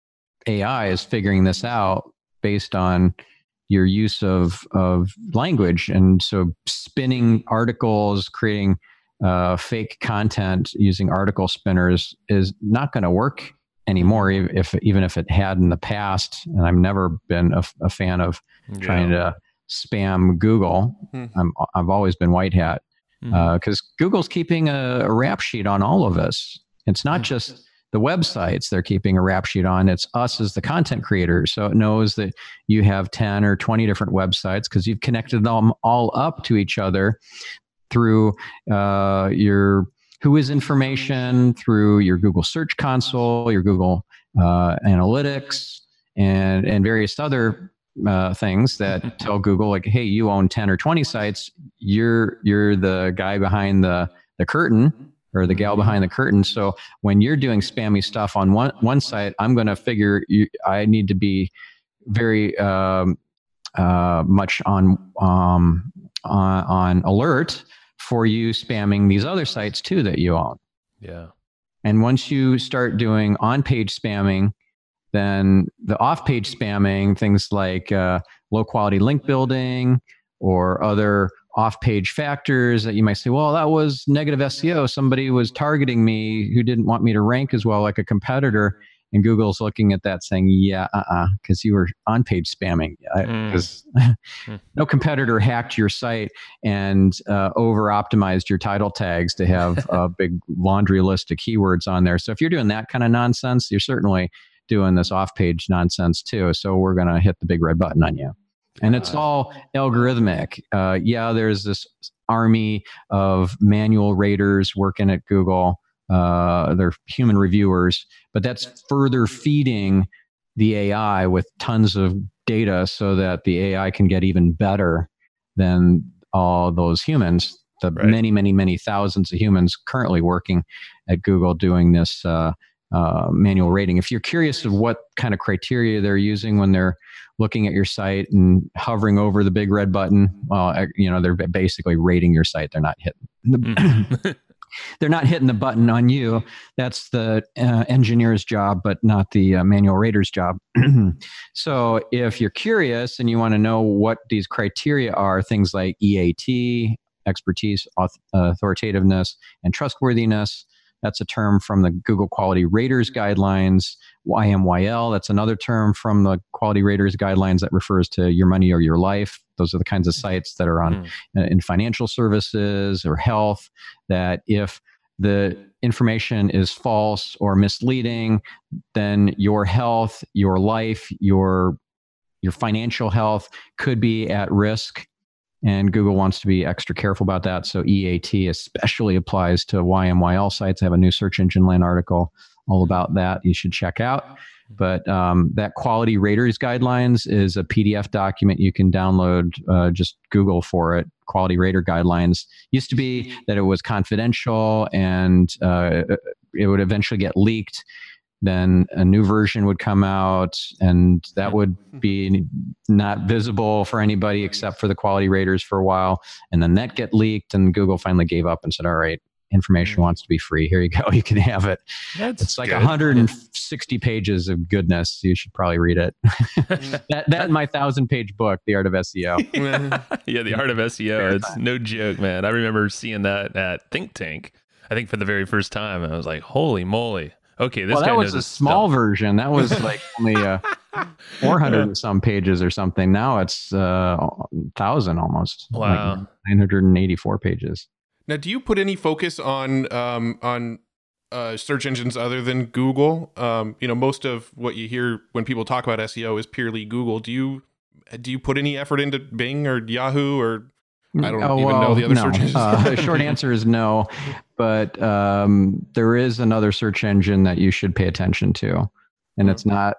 A I is figuring this out based on your use of, of language. And so spinning articles, creating uh, fake content using article spinners is not going to work anymore, if even if it had in the past. And I've never been a, a fan of yeah. trying to spam Google. Mm-hmm. I'm, I've always been white hat because mm-hmm. uh, Google's keeping a, a rap sheet on all of us. It's not just the websites they're keeping a rap sheet on, it's us as the content creators. So it knows that you have ten or twenty different websites because you've connected them all up to each other through uh, your Whois information, through your Google Search Console, your Google uh, Analytics, and, and various other uh, things that tell Google, like, hey, you own ten or twenty sites. You're, you're the guy behind the, the curtain, or the gal behind the curtain. So when you're doing spammy stuff on one, one site, I'm going to figure you, I need to be very um, uh, much on, um, on on alert for you spamming these other sites too that you own. Yeah. And once you start doing on-page spamming, then the off-page spamming, things like uh, low-quality link building or other off-page factors that you might say, well, that was negative S E O. Somebody was targeting me who didn't want me to rank as well, like a competitor. And Google's looking at that saying, yeah, uh-uh, because you were on-page spamming. Because mm. no competitor hacked your site and uh, over-optimized your title tags to have a big laundry list of keywords on there. So if you're doing that kind of nonsense, you're certainly doing this off-page nonsense too. So we're going to hit the big red button on you. And it's all algorithmic. Uh, yeah, there's this army of manual raters working at Google. Uh, they're human reviewers, but that's further feeding the A I with tons of data so that the A I can get even better than all those humans, the right. many, many, many thousands of humans currently working at Google doing this uh, uh, manual rating. If you're curious of what kind of criteria they're using when they're looking at your site and hovering over the big red button, well, you know, they're basically rating your site. They're not hitting the, mm-hmm. they're not hitting the button on you. That's the uh, engineer's job, but not the uh, manual rater's job. So if you're curious and you want to know what these criteria are, things like E A T, expertise, auth- authoritativeness, and trustworthiness. That's a term from the Google Quality Raters Guidelines. Y M Y L, that's another term from the Quality Raters Guidelines that refers to your money or your life. Those are the kinds of sites that are on mm. in financial services or health, that if the information is false or misleading, then your health, your life, your your financial health could be at risk. And Google wants to be extra careful about that. So E A T especially applies to Y M Y L sites. I have a new Search Engine Land article all about that you should check out. But um, that Quality Raters Guidelines is a P D F document you can download. Uh, just Google for it. Quality Rater Guidelines. Used to be that it was confidential and uh, it would eventually get leaked. Then a new version would come out, and that would be not visible for anybody except for the quality raters for a while. And then that get leaked, and Google finally gave up and said, all right, information wants to be free. Here you go. You can have it. That's it's like good. one hundred sixty pages of goodness. You should probably read it. that that and my thousand page book, The Art of S E O. Yeah, The Art of S E O. Fair it's time. No joke, man. I remember seeing that at Think Tank, I think for the very first time. And I was like, holy moly. Okay, this well, guy that was knows a small stuff. version. That was like only uh, four hundred and some pages or something. Now it's uh, one thousand almost. Wow. Like nine hundred eighty-four pages. Now, do you put any focus on um, on uh, search engines other than Google? Um, you know, most of what you hear when people talk about S E O is purely Google. Do you do you put any effort into Bing or Yahoo or I don't oh, even well, know the other no. search engines? uh, the short answer is no, but um, there is another search engine that you should pay attention to, and mm-hmm. it's not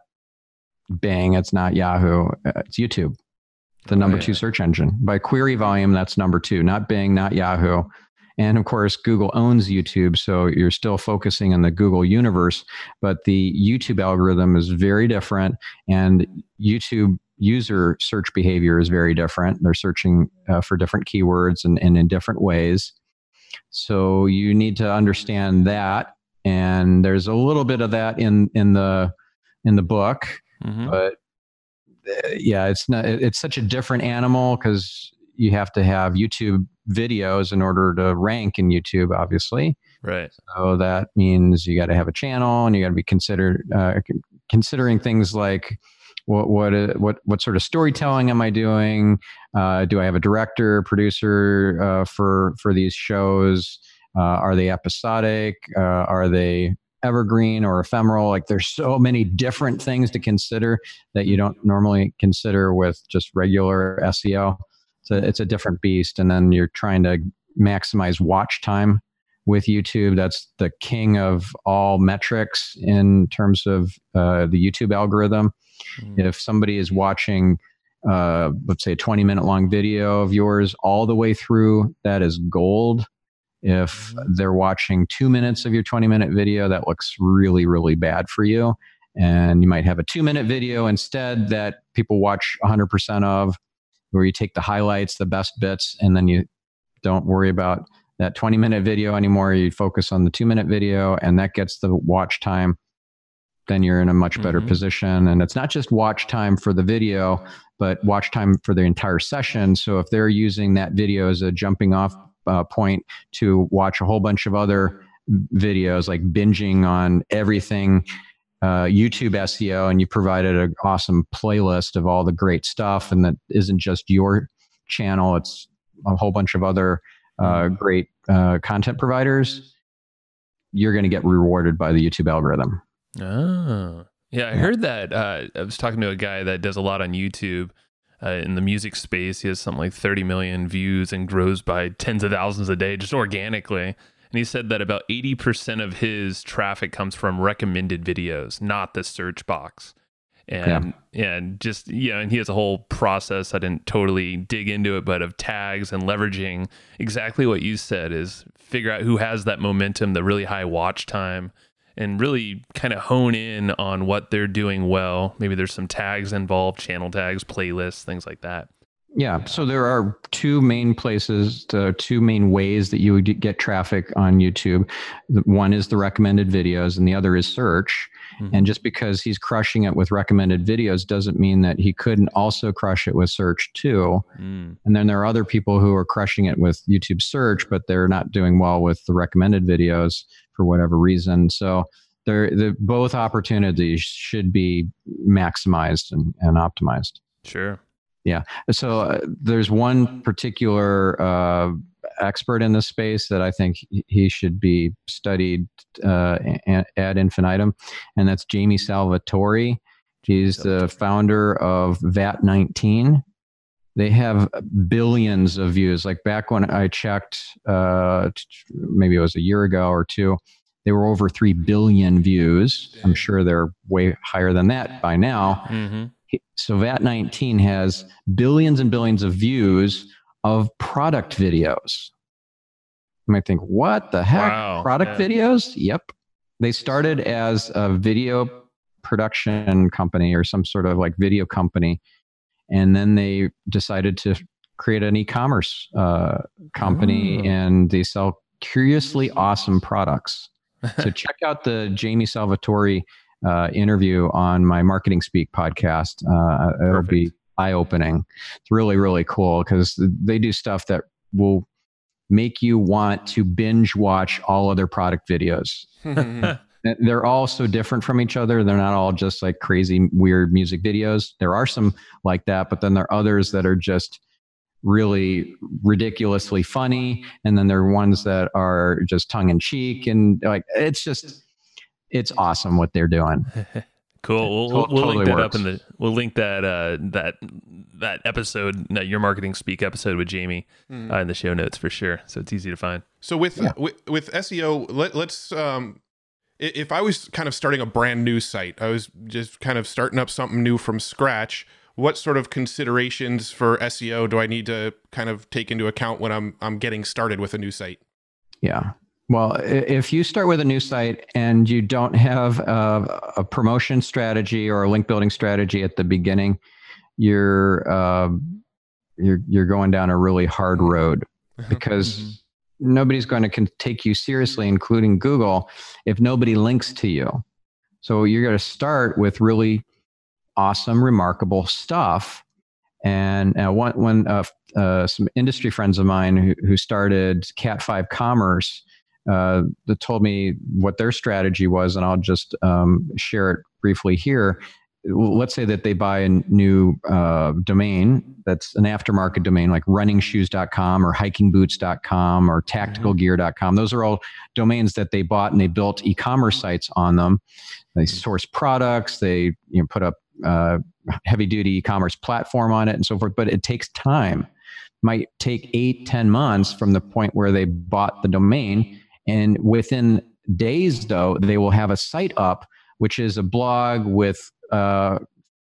Bing, it's not Yahoo, it's YouTube, the number oh, yeah. two search engine. By query volume, that's number two, not Bing, not Yahoo. And of course, Google owns YouTube, so you're still focusing on the Google universe, but the YouTube algorithm is very different, and YouTube user search behavior is very different. They're searching uh, for different keywords and, and in different ways. So you need to understand that. And there's a little bit of that in, in the in the book, mm-hmm. but uh, yeah, it's not. It's such a different animal because you have to have YouTube videos in order to rank in YouTube, obviously. Right. So that means you got to have a channel, and you got to be considered uh, considering things like. What what what what sort of storytelling am I doing? Uh, do I have a director, producer uh, for for these shows? Uh, are they episodic? Uh, are they evergreen or ephemeral? Like, there's so many different things to consider that you don't normally consider with just regular S E O. So it's a different beast. And then you're trying to maximize watch time with YouTube. That's the king of all metrics in terms of uh, the YouTube algorithm. Mm. If somebody is watching, uh, let's say, a twenty minute long video of yours all the way through, that is gold. If mm. they're watching two minutes of your twenty minute video, that looks really, really bad for you. And you might have a two minute video instead that people watch one hundred percent of, where you take the highlights, the best bits, and then you don't worry about that twenty minute video anymore. You focus on the two minute video, and that gets the watch time. Then you're in a much better mm-hmm. position. And it's not just watch time for the video, but watch time for the entire session. So if they're using that video as a jumping off uh, point to watch a whole bunch of other videos, like binging on everything uh, YouTube S E O, and you provided an awesome playlist of all the great stuff, and that isn't just your channel, it's a whole bunch of other uh, great uh, content providers, you're going to get rewarded by the YouTube algorithm. Oh, yeah. I heard that. Uh, I was talking to a guy that does a lot on YouTube uh, in the music space. He has something like thirty million views and grows by tens of thousands a day, just organically. And he said that about eighty percent of his traffic comes from recommended videos, not the search box. And, yeah. and just, you know, and he has a whole process. I didn't totally dig into it, but of tags and leveraging exactly what you said is figure out who has that momentum, the really high watch time, and really kind of hone in on what they're doing well. Maybe there's some tags involved, channel tags, playlists, things like that. Yeah. So there are two main places, uh, two main ways that you would get traffic on YouTube. One is the recommended videos and the other is search. Mm-hmm. And just because he's crushing it with recommended videos doesn't mean that he couldn't also crush it with search too. Mm. And then there are other people who are crushing it with YouTube search, but they're not doing well with the recommended videos for whatever reason. So they're, the both opportunities should be maximized and, and optimized. Sure. Yeah. So uh, there's one particular uh, expert in this space that I think he should be studied uh, ad infinitum, and that's Jamie Salvatore. He's the founder of V A T nineteen. They have billions of views. Like back when I checked, uh, maybe it was a year ago or two, they were over three billion views. I'm sure they're way higher than that by now. Mm-hmm. So V A T nineteen has billions and billions of views of product videos. You might think, what the heck? Wow. Product yeah. videos? Yep. They started as a video production company or some sort of like video company. And then they decided to create an e-commerce uh, company, oh. and they sell curiously awesome products. So check out the Jamie Salvatore uh, interview on my Marketing Speak podcast. Uh, it'll Perfect. be eye-opening. It's really, really cool because they do stuff that will make you want to binge watch all other product videos. They're all so different from each other. They're not all just like crazy, weird music videos. There are some like that, but then there are others that are just really ridiculously funny. And then there are ones that are just tongue in cheek. And like, it's just, it's awesome what they're doing. Cool. We'll, we'll, we'll totally link that works. up in the, we'll link that, uh, that, that episode, no, your Marketing Speak episode with Jamie mm. uh, in the show notes for sure. So it's easy to find. So with, yeah. uh, with, with S E O, let, let's, um, if I was kind of starting a brand new site, I was just kind of starting up something new from scratch, what sort of considerations for S E O do I need to kind of take into account when I'm I'm getting started with a new site? Yeah. Well, if you start with a new site and you don't have a, a promotion strategy or a link building strategy at the beginning, you're uh, you're you're going down a really hard road because mm-hmm. nobody's going to take you seriously, including Google, if nobody links to you. So you're going to start with really awesome, remarkable stuff. And uh, one, when uh, uh, some industry friends of mine who, who started Cat five Commerce, uh, that told me what their strategy was, and I'll just um, share it briefly here. Let's say that they buy a new uh, domain that's an aftermarket domain like running shoes dot com or hiking boots dot com or tactical gear dot com. Those are all domains that they bought and they built e-commerce sites on them. They source products, they you know, put up uh, heavy-duty e-commerce platform on it and so forth, but it takes time. It might take eight, ten months from the point where they bought the domain, and within days, though, they will have a site up, which is a blog with uh,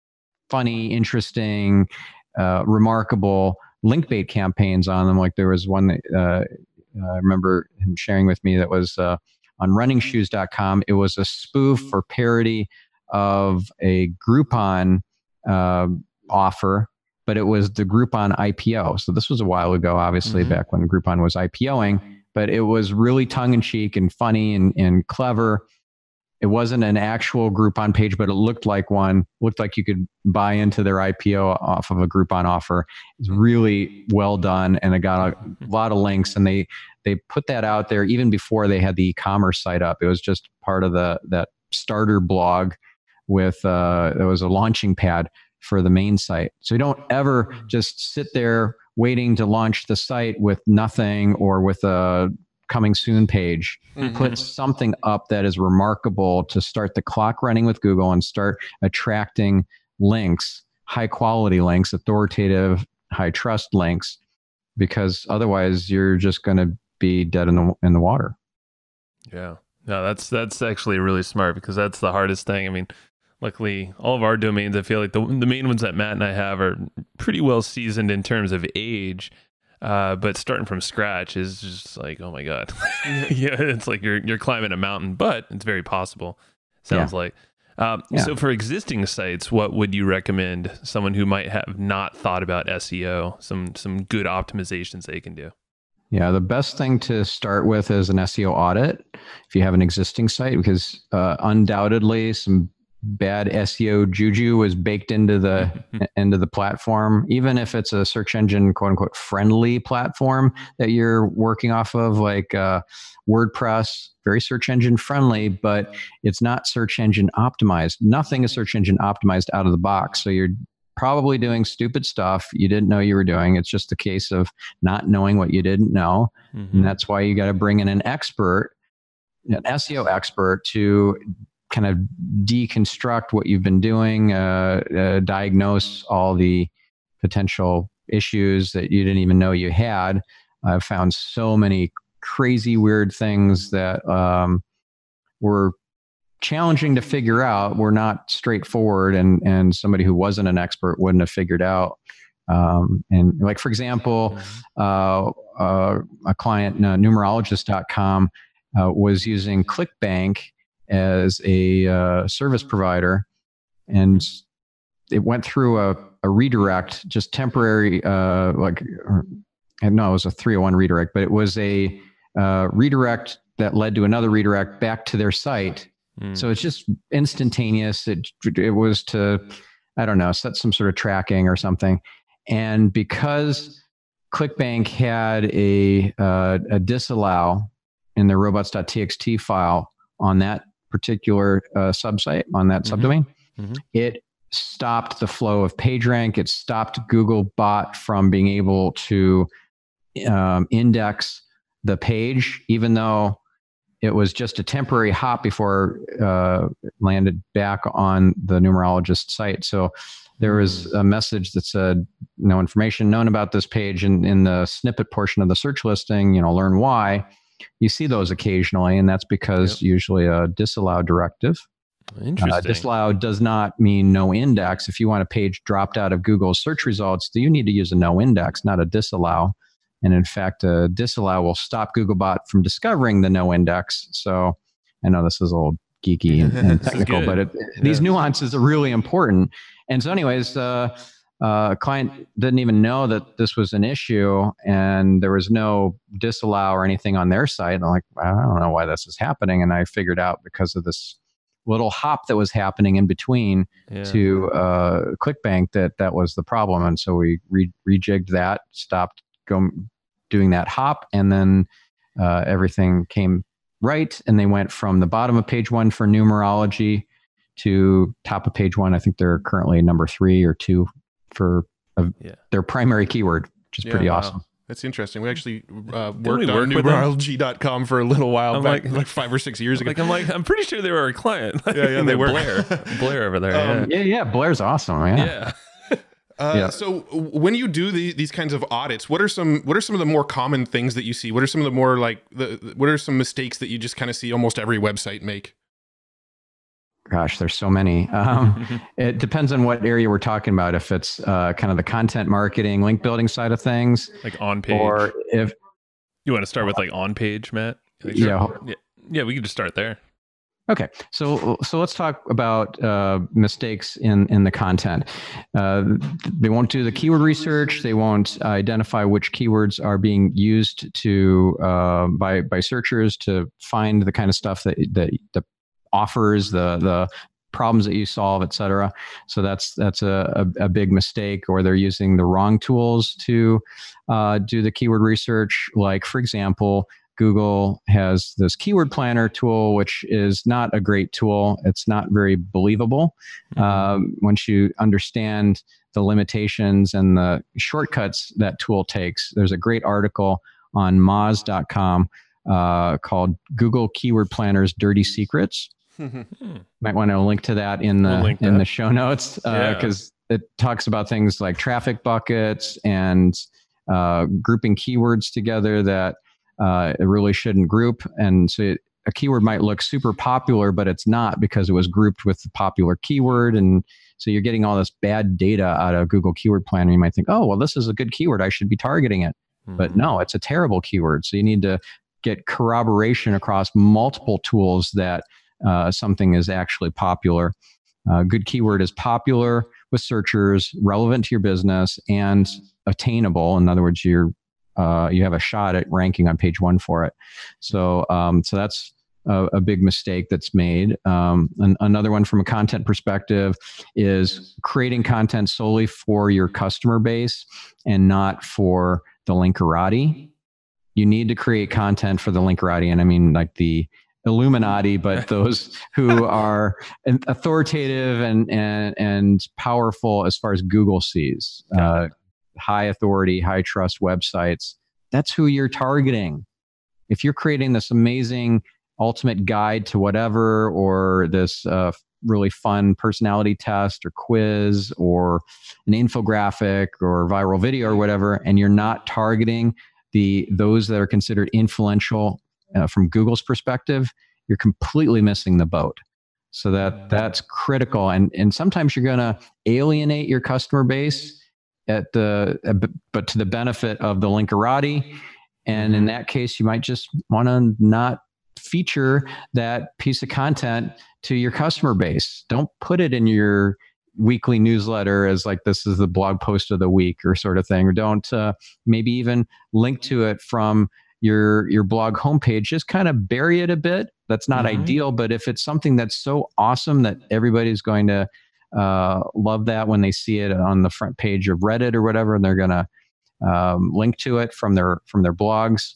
funny, interesting, uh, remarkable link bait campaigns on them. Like there was one that uh, I remember him sharing with me that was uh, on running shoes dot com. It was a spoof or parody of a Groupon uh, offer, but it was the Groupon I P O. So this was a while ago, obviously, mm-hmm. back when Groupon was IPOing, but it was really tongue-in-cheek and funny and, and clever. It wasn't an actual Groupon page, but it looked like one. Looked like you could buy into their I P O off of a Groupon offer. It's really well done, and it got a lot of links. And they they put that out there even before they had the e-commerce site up. It was just part of the that starter blog with uh, it was a launching pad for the main site. So you don't ever just sit there waiting to launch the site with nothing or with a coming soon page. Mm-hmm. Put something up that is remarkable to start the clock running with Google and start attracting links, high quality links, authoritative, high trust links, because otherwise you're just going to be dead in the in the water. Yeah. No, that's that's actually really smart, because that's the hardest thing. I mean, luckily, all of our domains, I feel like the the main ones that Matt and I have are pretty well seasoned in terms of age. Uh, but starting from scratch is just like, oh my God. Yeah, it's like you're you're climbing a mountain, but it's very possible. Sounds yeah. like. Um, yeah. So for existing sites, what would you recommend someone who might have not thought about S E O, some some good optimizations they can do? Yeah, the best thing to start with is an S E O audit if you have an existing site, because uh, undoubtedly some bad S E O juju was baked into the into the platform. Even if it's a search engine quote unquote friendly platform that you're working off of, like uh, WordPress, very search engine friendly, but it's not search engine optimized. Nothing is search engine optimized out of the box. So you're probably doing stupid stuff you didn't know you were doing. It's just a case of not knowing what you didn't know. Mm-hmm. And that's why you got to bring in an expert, an S E O expert, to kind of deconstruct what you've been doing, uh, uh, diagnose all the potential issues that you didn't even know you had. I've found so many crazy, weird things that um, were challenging to figure out, were not straightforward, and and somebody who wasn't an expert wouldn't have figured out. Um, and like, for example, uh, uh, a client, uh, numerologist dot com, uh, was using ClickBank as a uh, service provider, and it went through a, a redirect, just temporary, uh, like, or, no, it was a three oh one redirect, but it was a uh, redirect that led to another redirect back to their site. Mm. So it's just instantaneous. It it was to, I don't know, set some sort of tracking or something. And because ClickBank had a uh, a disallow in their robots dot t x t file on that particular uh, subsite, on that mm-hmm. subdomain, mm-hmm. it stopped the flow of PageRank. It stopped Googlebot from being able to um, index the page, even though it was just a temporary hop before uh, it landed back on the numerologist site. So there was a message that said, no information known about this page. And in the snippet portion of the search listing, you know, learn why. You see those occasionally, and that's because yep. usually a disallow directive. Interesting. Uh, disallow does not mean no index. If you want a page dropped out of Google's search results, you need to use a no index, not a disallow. And in fact, a disallow will stop Googlebot from discovering the no index. So I know this is a little geeky and, and technical, but it, yeah. these nuances are really important. And so anyways, uh, uh, a client didn't even know that this was an issue, and there was no disallow or anything on their site. And I'm like, I don't know why this is happening. And I figured out because of this little hop that was happening in between yeah. to uh, ClickBank that that was the problem. And so we re- rejigged that, stopped going doing that hop, and then uh, everything came right. And they went from the bottom of page one for numerology to top of page one. I think they're currently number three or two for a, yeah. their primary keyword, which is yeah, pretty wow. awesome. That's interesting. We actually uh, worked we on numerology dot com for a little while I'm back, like, like five or six years ago. Like, I'm like, I'm pretty sure they were a client. Yeah, yeah, they were. Blair, Blair over there. Um, yeah. yeah, yeah. Blair's awesome. Yeah. Yeah. Uh, yeah. So when you do the, these kinds of audits, what are some what are some of the more common things that you see? What are some of the more like the what are some mistakes that you just kind of see almost every website make? Gosh, there's so many. Um, it depends on what area we're talking about. If it's uh, kind of the content marketing, link building side of things, like on page, or if you want to start with like on page, Matt. Like, yeah, yeah, yeah, we can just start there. Okay, so so let's talk about uh, mistakes in, in the content. Uh, they won't do the keyword research. They won't identify which keywords are being used to uh, by by searchers to find the kind of stuff that that the offers, the the problems that you solve, et cetera. So that's that's a, a, a big mistake. Or they're using the wrong tools to uh, do the keyword research. Like, for example, Google has this keyword planner tool, which is not a great tool. It's not very believable. Mm-hmm. Um, once you understand the limitations and the shortcuts that tool takes, there's a great article on moz dot com uh, called Google Keyword Planner's Dirty Secrets. Might want to link to that in the we'll in that. the show notes, because uh, yeah. it talks about things like traffic buckets and uh, grouping keywords together that uh, it really shouldn't group. And so it, a keyword might look super popular, but it's not, because it was grouped with the popular keyword. And so you're getting all this bad data out of Google Keyword Planner. You might think, oh, well, this is a good keyword, I should be targeting it. Mm-hmm. But no, it's a terrible keyword. So you need to get corroboration across multiple tools that uh, something is actually popular. A good keyword is popular with searchers, relevant to your business, and attainable. In other words, you're uh, you have a shot at ranking on page one for it. So, um, so that's a, a big mistake that's made. Um, an, another one from a content perspective is creating content solely for your customer base and not for the linkerati. You need to create content for the linkerati, and I mean like the Illuminati, but those who are authoritative and and and powerful as far as Google sees, uh, high authority, high trust websites. That's who you're targeting. If you're creating this amazing ultimate guide to whatever, or this uh, really fun personality test or quiz or an infographic or viral video or whatever, and you're not targeting the those that are considered influential uh, from Google's perspective, you're completely missing the boat. So that that's critical. And and sometimes you're going to alienate your customer base at the uh, but to the benefit of the linkerati. And in that case, you might just want to not feature that piece of content to your customer base. Don't put it in your weekly newsletter as like, this is the blog post of the week or sort of thing. Or don't uh, maybe even link to it from your your blog homepage. Just kind of bury it a bit. That's not mm-hmm. ideal, but if it's something that's so awesome that everybody's going to uh, love that when they see it on the front page of Reddit or whatever, and they're going to um, link to it from their from their blogs,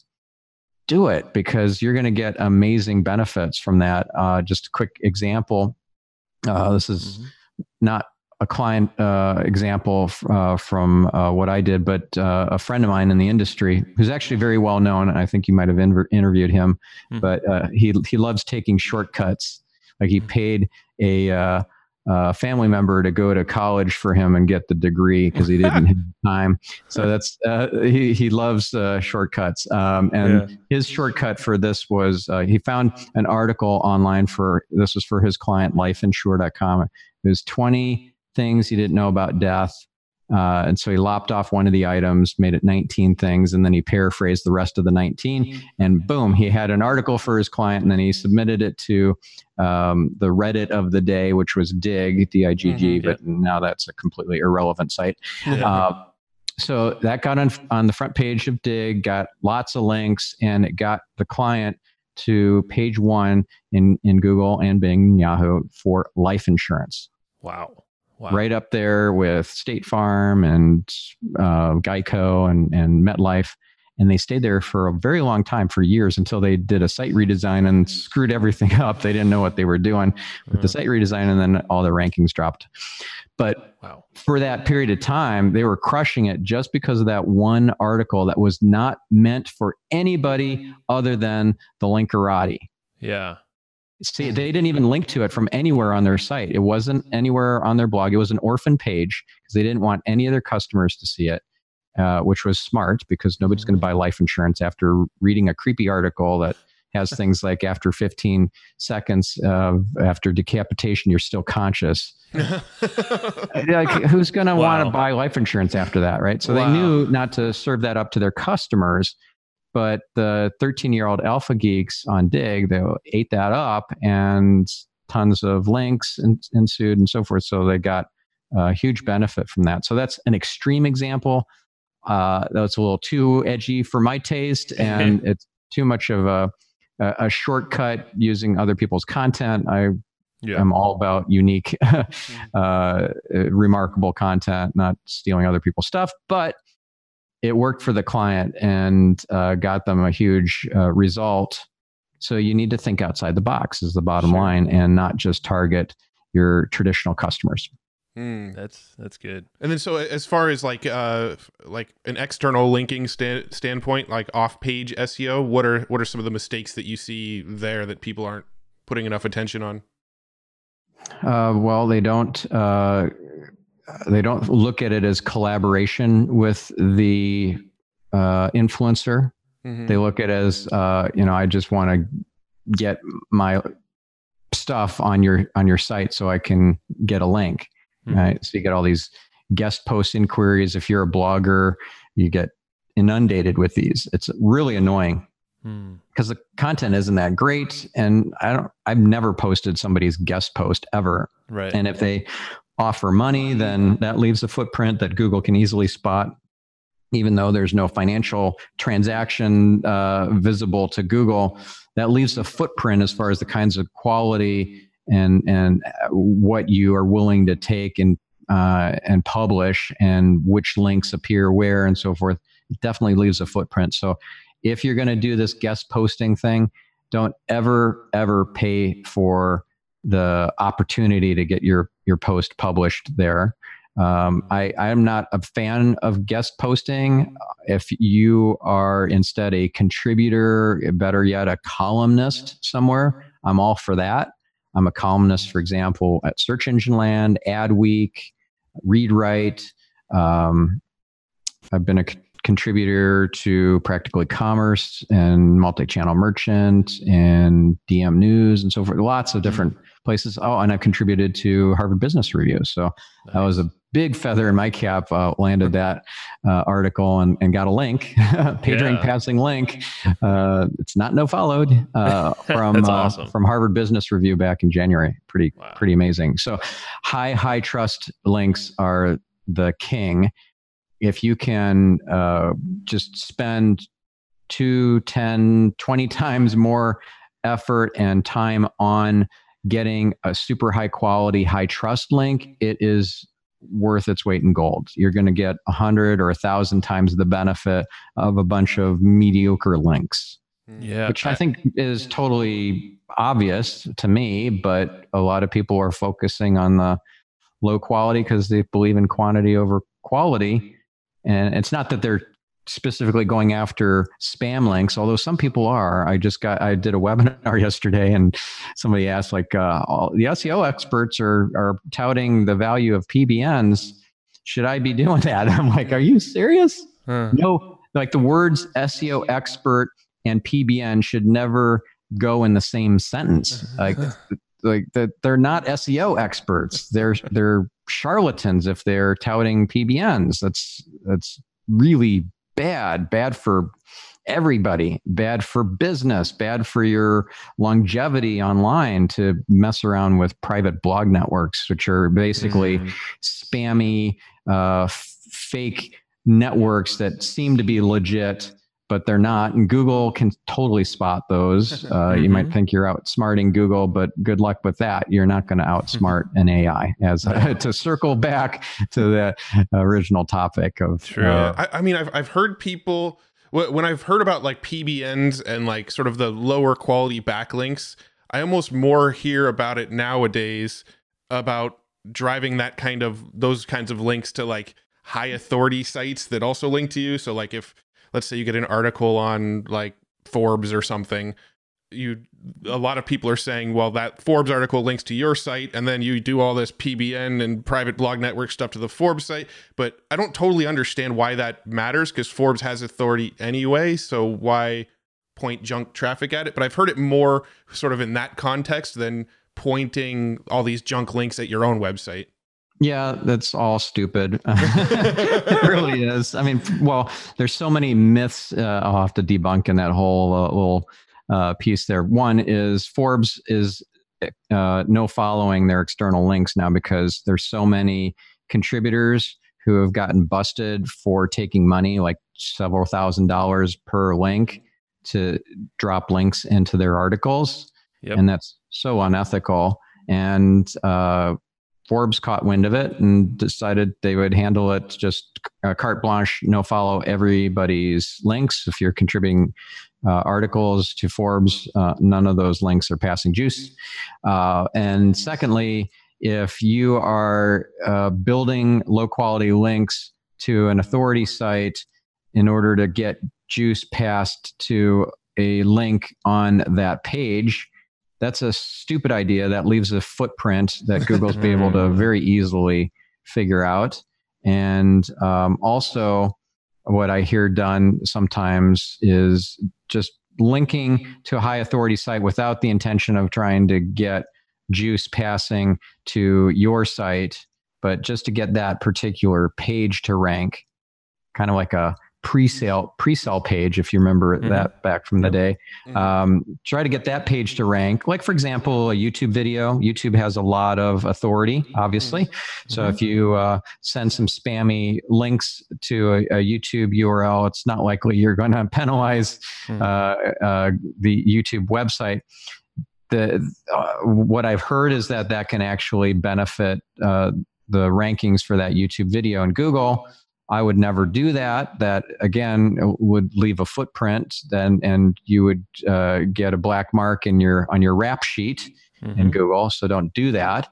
do it, because you're going to get amazing benefits from that. Uh, just a quick example. Uh, this is mm-hmm. not a client uh, example uh, from uh, what I did, but uh, a friend of mine in the industry who's actually very well known. And I think you might have inter- interviewed him, mm-hmm. but uh, he he loves taking shortcuts. Like he paid a uh, uh, family member to go to college for him and get the degree because he didn't have time. So that's uh, he he loves uh, shortcuts. Um, and yeah. his shortcut for this was uh, he found an article online for this was for his client life insure dot com. It was twenty things he didn't know about death. Uh, and so he lopped off one of the items, made it nineteen things, and then he paraphrased the rest of the nineteen. And boom, he had an article for his client, and then he submitted it to um, the Reddit of the day, which was Dig, D I G G, mm-hmm, but yeah. now that's a completely irrelevant site. Yeah. Uh, so that got on, on the front page of Dig, got lots of links, and it got the client to page one in, in Google and Bing and Yahoo for life insurance. Wow. Wow. Right up there with State Farm and uh, Geico and, and MetLife. And they stayed there for a very long time, for years, until they did a site redesign and screwed everything up. They didn't know what they were doing with the site redesign, and then all their rankings dropped. But wow. for that period of time, they were crushing it just because of that one article that was not meant for anybody other than the linkerati. Yeah. See, they didn't even link to it from anywhere on their site. It wasn't anywhere on their blog. It was an orphan page because they didn't want any of their customers to see it, uh, which was smart because nobody's going to buy life insurance after reading a creepy article that has things like after fifteen seconds uh, after decapitation, you're still conscious. Like, who's going to wow. want to buy life insurance after that, right? So wow. they knew not to serve that up to their customers. But the thirteen-year-old alpha geeks on Dig, they ate that up, and tons of links ensued and so forth. So they got a huge benefit from that. So that's an extreme example. Uh, that's a little too edgy for my taste, and it's too much of a a shortcut using other people's content. I yeah. am all about unique, uh, remarkable content, not stealing other people's stuff, but it worked for the client and uh, got them a huge uh, result. So you need to think outside the box is the bottom sure. line, and not just target your traditional customers. Mm, that's that's good. And then, so as far as like uh, like an external linking sta- standpoint, like off-page S E O, what are what are some of the mistakes that you see there that people aren't putting enough attention on? Uh, well, they don't. Uh, They don't look at it as collaboration with the uh, influencer. Mm-hmm. They look at it as, uh, you know, I just want to get my stuff on your on your site so I can get a link. Mm-hmm. Right? So you get all these guest post inquiries. If you're a blogger, you get inundated with these. It's really annoying Hmm. because the content isn't that great. And I don't, I've never posted somebody's guest post ever. Right. And if they offer money, then that leaves a footprint that Google can easily spot, even though there's no financial transaction uh, visible to Google. That leaves a footprint as far as the kinds of quality and and what you are willing to take and uh, and publish, and which links appear where and so forth. It definitely leaves a footprint. So if you're going to do this guest posting thing, don't ever, ever pay for the opportunity to get your, your post published there. Um, I, I'm not a fan of guest posting. If you are instead a contributor, better yet, a columnist somewhere, I'm all for that. I'm a columnist, for example, at Search Engine Land, Adweek, ReadWrite. Um, I've been a contributor to Practical E-commerce and Multi-Channel Merchant and D M News and so forth. Lots of different places. Oh, and I've contributed to Harvard Business Review. So nice. That was a big feather in my cap. Uh, landed that uh, article and, and got a link, PageRank yeah. passing link. Uh, it's not no followed uh, from That's awesome. uh, from Harvard Business Review back in January. Pretty wow. pretty amazing. So high high trust links are the king. If you can uh, just spend two, ten, twenty times more effort and time on getting a super high quality, high trust link, it is worth its weight in gold. You're going to get a hundred or a thousand times the benefit of a bunch of mediocre links. Yeah, which I, I think is totally obvious to me, but a lot of people are focusing on the low quality because they believe in quantity over quality. And it's not that they're specifically going after spam links, although some people are. I just got, I did a webinar yesterday and somebody asked like, uh, all, the S E O experts are, are touting the value of P B Ns. Should I be doing that? I'm like, are you serious? Huh. No, like the words S E O expert and P B N should never go in the same sentence. Like, like that they're not S E O experts. They're, they're charlatans if they're touting P B Ns. That's, that's really bad, bad for everybody, bad for business, bad for your longevity online to mess around with private blog networks, which are basically mm. spammy, uh, f- fake networks that seem to be legit, but they're not. And Google can totally spot those. Uh, mm-hmm. You might think you're outsmarting Google, but good luck with that. You're not going to outsmart an A I. As uh, to circle back to the original topic of. Sure. Uh, I, I mean, I've I've heard people when I've heard about like P B Ns and like sort of the lower quality backlinks. I almost more hear about it nowadays about driving that kind of those kinds of links to like high authority sites that also link to you. So like if let's say you get an article on like Forbes or something, you a lot of people are saying, well, that Forbes article links to your site, and then you do all this P B N and private blog network stuff to the Forbes site. But I don't totally understand why that matters, because Forbes has authority anyway. So why point junk traffic at it? But I've heard it more sort of in that context than pointing all these junk links at your own website. Yeah, that's all stupid. It really is. I mean, well, there's so many myths uh, I'll have to debunk in that whole uh, little uh, piece there. One is Forbes is uh, no following their external links now because there's so many contributors who have gotten busted for taking money, like several thousand dollars per link, to drop links into their articles. Yep. And that's so unethical. And uh, Forbes caught wind of it and decided they would handle it just uh, carte blanche, no follow everybody's links. If you're contributing uh, articles to Forbes, uh, none of those links are passing juice. Uh, and secondly, if you are uh, building low quality links to an authority site in order to get juice passed to a link on that page, that's a stupid idea that leaves a footprint that Google's be able to very easily figure out. And um, also what I hear done sometimes is just linking to a high authority site without the intention of trying to get juice passing to your site, but just to get that particular page to rank, kind of like a pre-sale pre-sale page, if you remember mm-hmm. that back from the day. Um, try to get that page to rank. Like, for example, a YouTube video. YouTube has a lot of authority, obviously. Mm-hmm. So if you uh, send some spammy links to a, a YouTube U R L, it's not likely you're going to penalize mm-hmm. uh, uh, the YouTube website. The uh, what I've heard is that that can actually benefit uh, the rankings for that YouTube video in Google. I would never do that. That again would leave a footprint, then and you would uh, get a black mark in your on your rap sheet mm-hmm. in Google. So don't do that.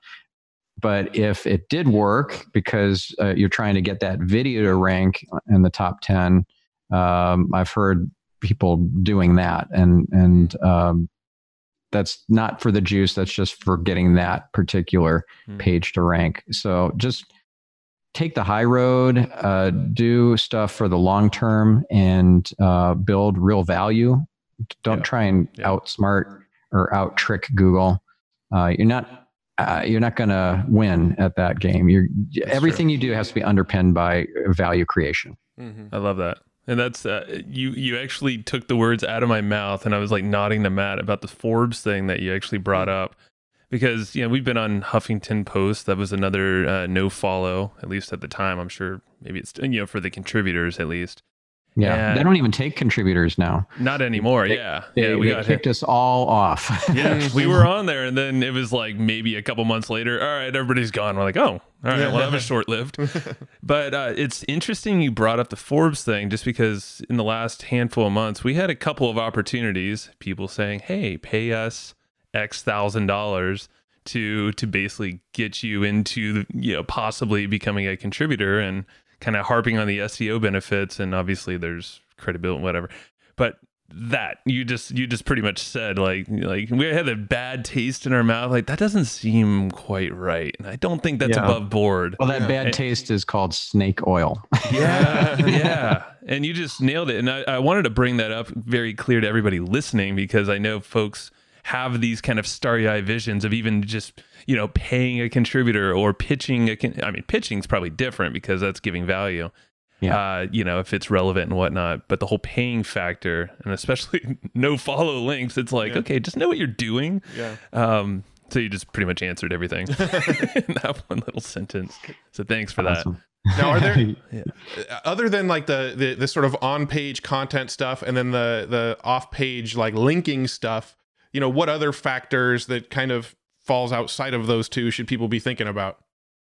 But if it did work because uh, you're trying to get that video to rank in the top ten, um, I've heard people doing that, and and um, that's not for the juice. That's just for getting that particular mm-hmm. page to rank. So just take the high road, uh, do stuff for the long term, and uh, build real value. Don't yeah. try and yeah. outsmart or out trick Google. Uh, you're not uh, you're not going to win at that game. You're that's everything true. You do has to be underpinned by value creation. Mm-hmm. I love that. And that's uh, you. You actually took the words out of my mouth, and I was like nodding to Matt about the Forbes thing that you actually brought up. Because, you know, we've been on Huffington Post. That was another uh, no follow, at least at the time. I'm sure maybe it's, you know, for the contributors at least. Yeah. And they don't even take contributors now. Not anymore. They, yeah. They, yeah. We they got kicked us all off. Yeah. We were on there, and then it was like maybe a couple months later, all right, everybody's gone. We're like, oh, all right, well, that was short lived. But uh, it's interesting you brought up the Forbes thing, just because in the last handful of months, we had a couple of opportunities, people saying, hey, pay us X thousand dollars to to basically get you into, you know, possibly becoming a contributor, and kind of harping on the S E O benefits. And obviously there's credibility and whatever, but that you just you just pretty much said like like we had a bad taste in our mouth, like that doesn't seem quite right, and I don't think that's yeah. above board. Well, that yeah. bad and, taste is called snake oil. Yeah. Yeah. And you just nailed it. And I, I wanted to bring that up very clear to everybody listening, because I know folks have these kind of starry-eyed visions of even just, you know, paying a contributor or pitching a con- I mean, pitching is probably different because that's giving value. Yeah. Uh, you know, if it's relevant and whatnot, but the whole paying factor, and especially no follow links, it's like, yeah. okay, just know what you're doing. Yeah. Um, so you just pretty much answered everything in that one little sentence. So thanks for awesome. that. Now, are there yeah. other than like the, the the sort of on-page content stuff, and then the the off-page like linking stuff, you know, what other factors that kind of falls outside of those two should people be thinking about?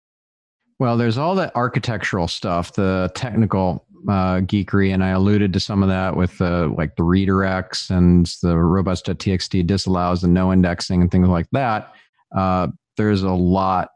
Well, there's all that architectural stuff, the technical uh, geekery, and I alluded to some of that with uh, like the redirects and the robust.txt disallows and no indexing and things like that. Uh, there's a lot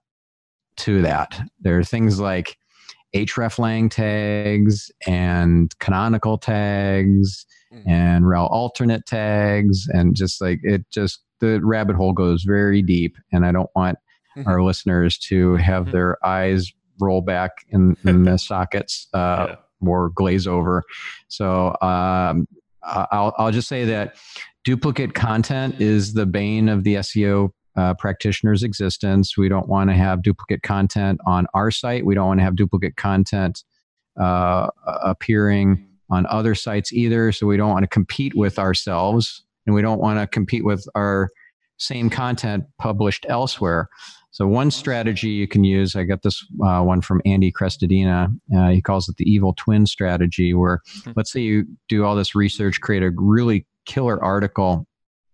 to that. There are things like hreflang tags and canonical tags mm. and rel alternate tags, and just like it just the rabbit hole goes very deep, and I don't want mm-hmm. our listeners to have mm-hmm. their eyes roll back in, in the sockets uh, yeah. or glaze over. So um, I'll I'll just say that duplicate content is the bane of the S E O uh, practitioner's existence. We don't want to have duplicate content on our site. We don't want to have duplicate content uh, appearing on other sites either. So we don't want to compete with ourselves, and we don't want to compete with our same content published elsewhere. So one strategy you can use, I got this uh, one from Andy Crestodina. Uh, he calls it the evil twin strategy, where mm-hmm. let's say you do all this research, create a really killer article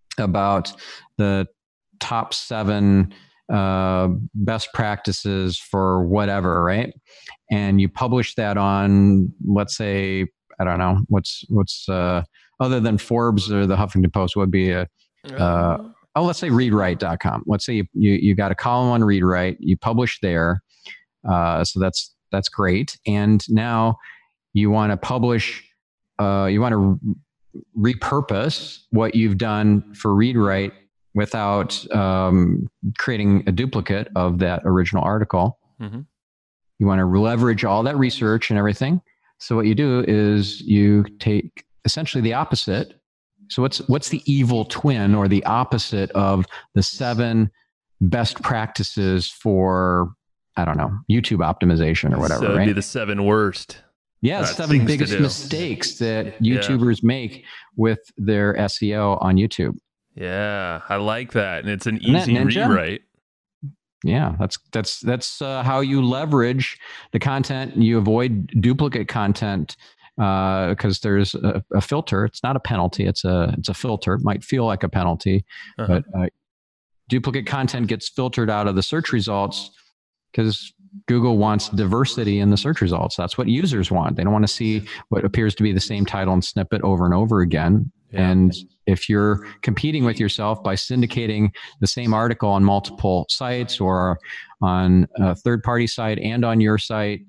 about the top seven uh, best practices for whatever, right? And you publish that on, let's say, I don't know, what's, what's uh, other than Forbes or the Huffington Post would be a, uh, oh, let's say read write dot com. Let's say you, you, you got a column on ReadWrite, you publish there. Uh, so that's, that's great. And now you want to publish, uh, you want to re- repurpose what you've done for ReadWrite without um, creating a duplicate of that original article. Mm-hmm. You want to leverage all that research and everything. So what you do is you take essentially the opposite. So what's what's the evil twin or the opposite of the seven best practices for, I don't know, YouTube optimization or whatever, so it'd right? be the seven worst. Yeah, it's seven biggest mistakes that YouTubers yeah. make with their S E O on YouTube. Yeah, I like that. And it's an Isn't easy rewrite. Yeah, that's that's that's uh, how you leverage the content. You avoid duplicate content because uh, there's a, a filter. It's not a penalty. It's a it's a filter. It might feel like a penalty, uh-huh. but uh, duplicate content gets filtered out of the search results because Google wants diversity in the search results. That's what users want. They don't want to see what appears to be the same title and snippet over and over again. Yeah. And if you're competing with yourself by syndicating the same article on multiple sites or on a third-party site and on your site,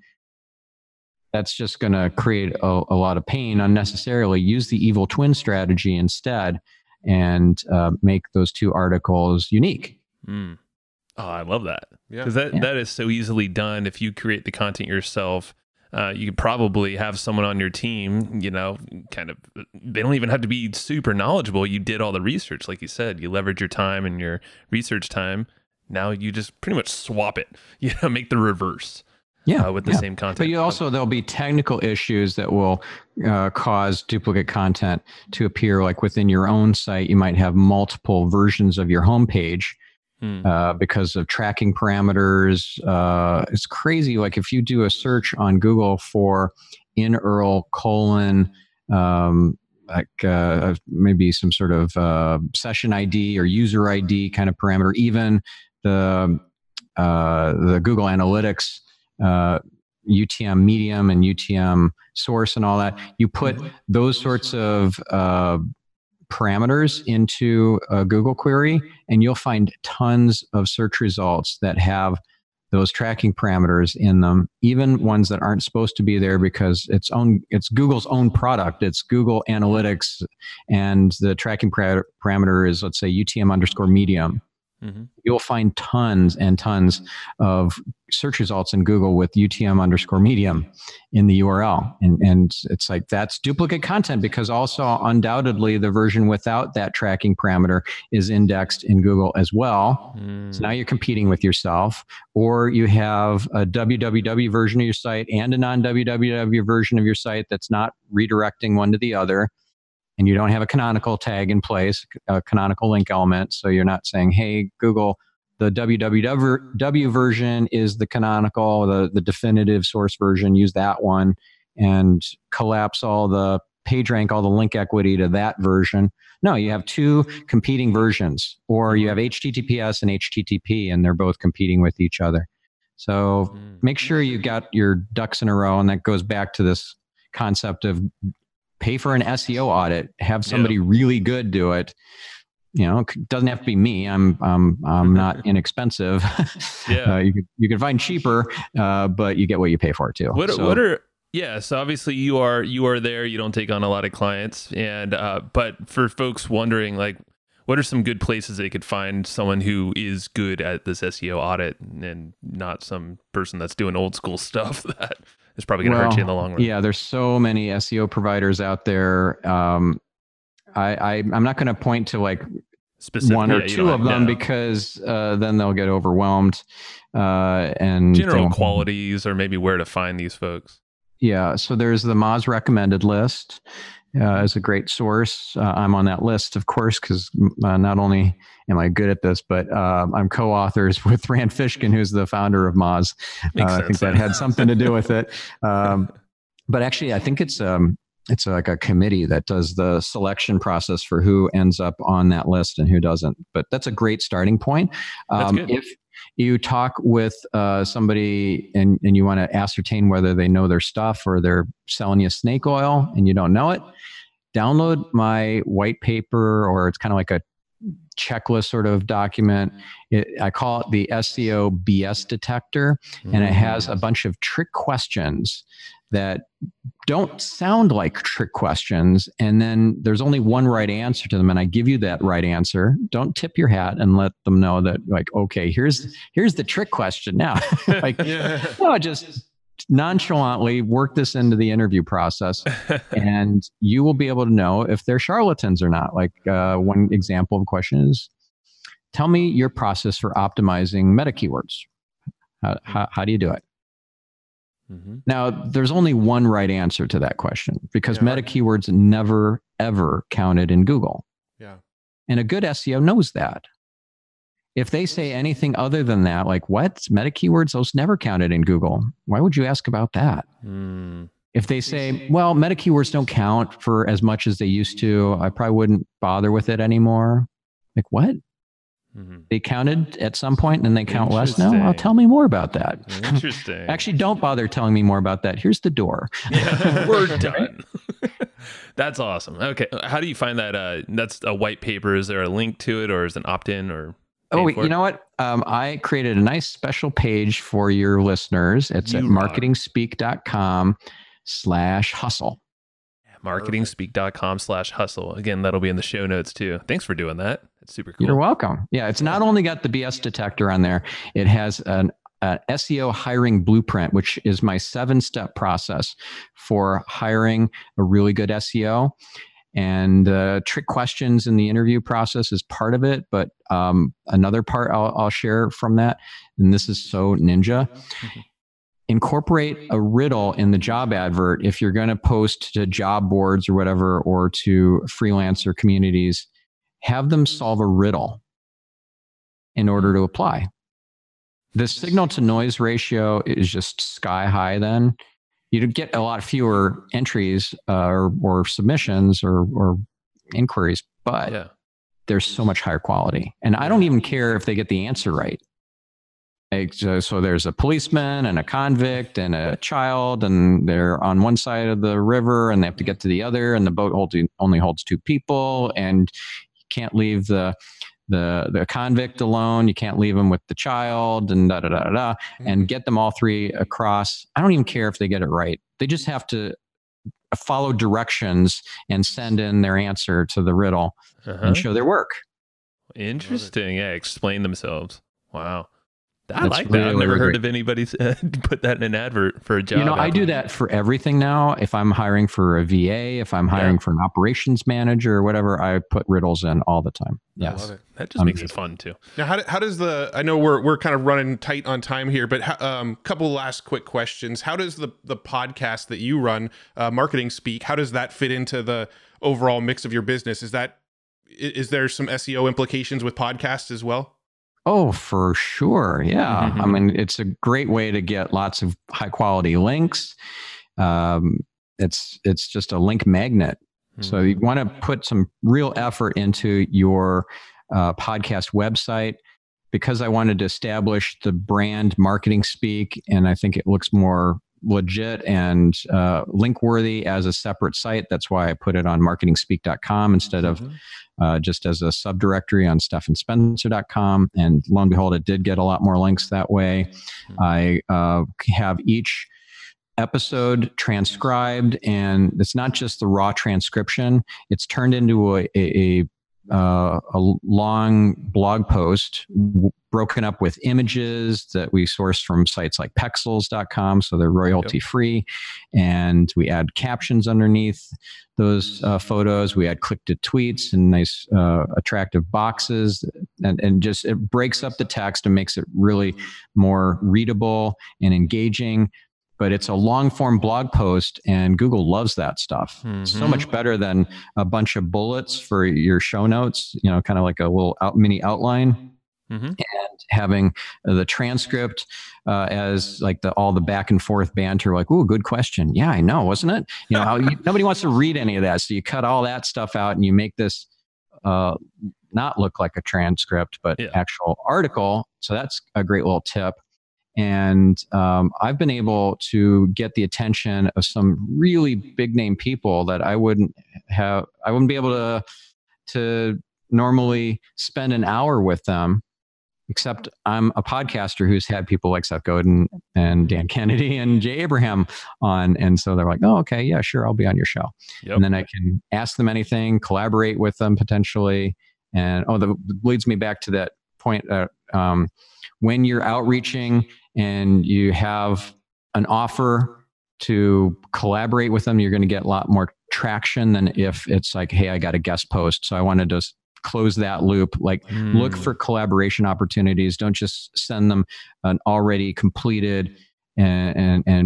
that's just going to create a, a lot of pain unnecessarily. Use the evil twin strategy instead and uh, make those two articles unique. Mm. Oh, I love that. Because yeah. that, yeah. that is so easily done. If you create the content yourself, uh, you could probably have someone on your team, you know, kind of, they don't even have to be super knowledgeable. You did all the research, like you said, you leverage your time and your research time. Now you just pretty much swap it, you know, make the reverse. Yeah, uh, with the yeah. same content. But you also, there'll be technical issues that will uh, cause duplicate content to appear. Like within your own site, you might have multiple versions of your homepage hmm. uh, because of tracking parameters. Uh, it's crazy. Like if you do a search on Google for in U R L colon, um, like uh, maybe some sort of uh, session I D or user I D kind of parameter, even the uh, the Google Analytics uh, U T M medium and U T M source and all that, you put those sorts of uh, parameters into a Google query and you'll find tons of search results that have those tracking parameters in them, even ones that aren't supposed to be there because it's own it's Google's own product. It's Google Analytics and the tracking para- parameter is, let's say, U T M underscore medium. Mm-hmm. You'll find tons and tons of search results in Google with U T M underscore medium in the U R L. And, and it's like, that's duplicate content because also undoubtedly the version without that tracking parameter is indexed in Google as well. Mm. So now you're competing with yourself, or you have a W W W version of your site and a non-W W W version of your site that's not redirecting one to the other. And you don't have a canonical tag in place, a canonical link element. So you're not saying, hey, Google, the W W W version is the canonical, the, the definitive source version, use that one and collapse all the PageRank, all the link equity to that version. No, you have two competing versions, or you have H T T P S and H T T P, and they're both competing with each other. So make sure you got your ducks in a row. And that goes back to this concept of pay for an S E O audit, have somebody yeah. really good do it. You know, it doesn't have to be me. I'm I'm I'm not inexpensive. Yeah, uh, you could you can find cheaper, uh, but you get what you pay for too. What so, what are yeah? So obviously you are you are there. You don't take on a lot of clients, and uh, but for folks wondering, like, what are some good places they could find someone who is good at this S E O audit and not some person that's doing old school stuff that is probably going to well, hurt you in the long run? Yeah, there's so many S E O providers out there. Um, I, I I'm not going to point to like Specific, one or yeah, two of them no. because uh, then they'll get overwhelmed. Uh, and general qualities, or maybe where to find these folks. Yeah, so there's the Moz recommended list. Uh, is a great source. Uh, I'm on that list, of course, because uh, not only am I good at this, but uh, I'm co-authors with Rand Fishkin, who's the founder of Moz. Uh, I think that had something to do with it. Um, but actually, I think it's um, it's like a committee that does the selection process for who ends up on that list and who doesn't. But that's a great starting point. Um, that's good. If you talk with uh, somebody and, and you want to ascertain whether they know their stuff or they're selling you snake oil and you don't know it, download my white paper, or it's kind of like a checklist sort of document. It, I call it the S E O B S detector, mm. and it has a bunch of trick questions that don't sound like trick questions. And then there's only one right answer to them. And I give you that right answer. Don't tip your hat and let them know that, like, okay, here's, here's the trick question now. Like, yeah. no, just nonchalantly work this into the interview process and you will be able to know if they're charlatans or not. Like uh, one example of a question is, tell me your process for optimizing meta keywords. How, how, how do you do it? Mm-hmm. Now, there's only one right answer to that question because Yeah, meta right. keywords never, ever counted in Google. Yeah. And a good S E O knows that. If they say anything other than that, like what? Meta keywords, those never counted in Google. Why would you ask about that? Mm. If they say, well, meta keywords don't count for as much as they used to, I probably wouldn't bother with it anymore. Like what? Mm-hmm. They counted at some point and then they count less now? Interesting. Well, tell me more about that. Interesting. Actually, don't bother telling me more about that. Here's the door. Yeah, we're done. That's awesome. Okay. How do you find that? Uh, that's a white paper. Is there a link to it or is it an opt-in or? Oh, paying for you it? know what? Um, I created a nice special page for your listeners. It's You at rock. marketingspeak.com slash hustle. marketingspeak.com slash hustle. Again, that'll be in the show notes too. Thanks for doing that. It's super cool. You're welcome. Yeah, it's not only got the B S detector on there, it has an uh, S E O hiring blueprint, which is my seven-step process for hiring a really good S E O. And uh, trick questions in the interview process is part of it. But um, another part I'll, I'll share from that, and this is so ninja, incorporate a riddle in the job advert if you're going to post to job boards or whatever, or to freelancer communities. Have them solve a riddle in order to apply. The signal to noise ratio is just sky high then. You get a lot fewer entries uh, or, or submissions or, or inquiries, but Yeah. there's so much higher quality. And I don't even care if they get the answer right. Like, so, so there's a policeman and a convict and a child, and they're on one side of the river and they have to get to the other, and the boat holds, only holds two people, and you can't leave the the the convict alone. You can't leave him with the child, and da da da da, da and get them all three across. I don't even care if they get it right. They just have to follow directions and send in their answer to the riddle Uh-huh. and show their work. Interesting. Yeah. Explain themselves. Wow. I That's like that. I've really, never really heard great. of anybody uh, put that in an advert for a job. You know, I do that for everything now. If I'm hiring for a V A, if I'm hiring Yeah. for an operations manager or whatever, I put riddles in all the time. I Yes. love it. That just makes it Amazing. fun too. Now, how, do- how does the, I know we're, we're kind of running tight on time here, but a um, couple last quick questions. How does the, the podcast that you run, uh, Marketing Speak, how does that fit into the overall mix of your business? Is that, i- is there some S E O implications with podcasts as well? Oh, for sure. Yeah. Mhm. I mean, it's a great way to get lots of high quality links. Um, it's, it's just a link magnet. So you want to put some real effort into your uh, podcast website, because I wanted to establish the brand Marketing Speak, and I think it looks more legit and uh, link worthy as a separate site. That's why I put it on marketing speak dot com instead of uh, just as a subdirectory on stefan spencer dot com. And lo and behold, it did get a lot more links that way. I uh, have each episode transcribed, and it's not just the raw transcription. It's turned into a, a, a, uh, a long blog post w- broken up with images that we source from sites like pexels dot com. So they're royalty free. And we add captions underneath those uh, photos. We add click to tweets and nice, uh, attractive boxes. And, and just it breaks up the text and makes it really more readable and engaging. But it's a long form blog post, and Google loves that stuff. Mhm. So much better than a bunch of bullets for your show notes, you know, kind of like a little out, mini outline. Mhm. And having the transcript uh, as like the all the back and forth banter, like, "Ooh, good question. Yeah, I know, wasn't it?" You know, how you, nobody wants to read any of that, so you cut all that stuff out and you make this uh, not look like a transcript, but Yeah. actual article. So that's a great little tip. And um, I've been able to get the attention of some really big name people that I wouldn't have, I wouldn't be able to, to normally spend an hour with them, except I'm a podcaster who's had people like Seth Godin and Dan Kennedy and Jay Abraham on. And so they're like, "Oh, okay, yeah, sure, I'll be on your show." Yep. And then I can ask them anything, collaborate with them potentially. And oh, that leads me back to that point. Uh, um, when you're outreaching and you have an offer to collaborate with them, you're going to get a lot more traction than if it's like, "Hey, I got a guest post." So I wanted to close that loop. Like, Mm. look for collaboration opportunities. Don't just send them an already completed and, and, and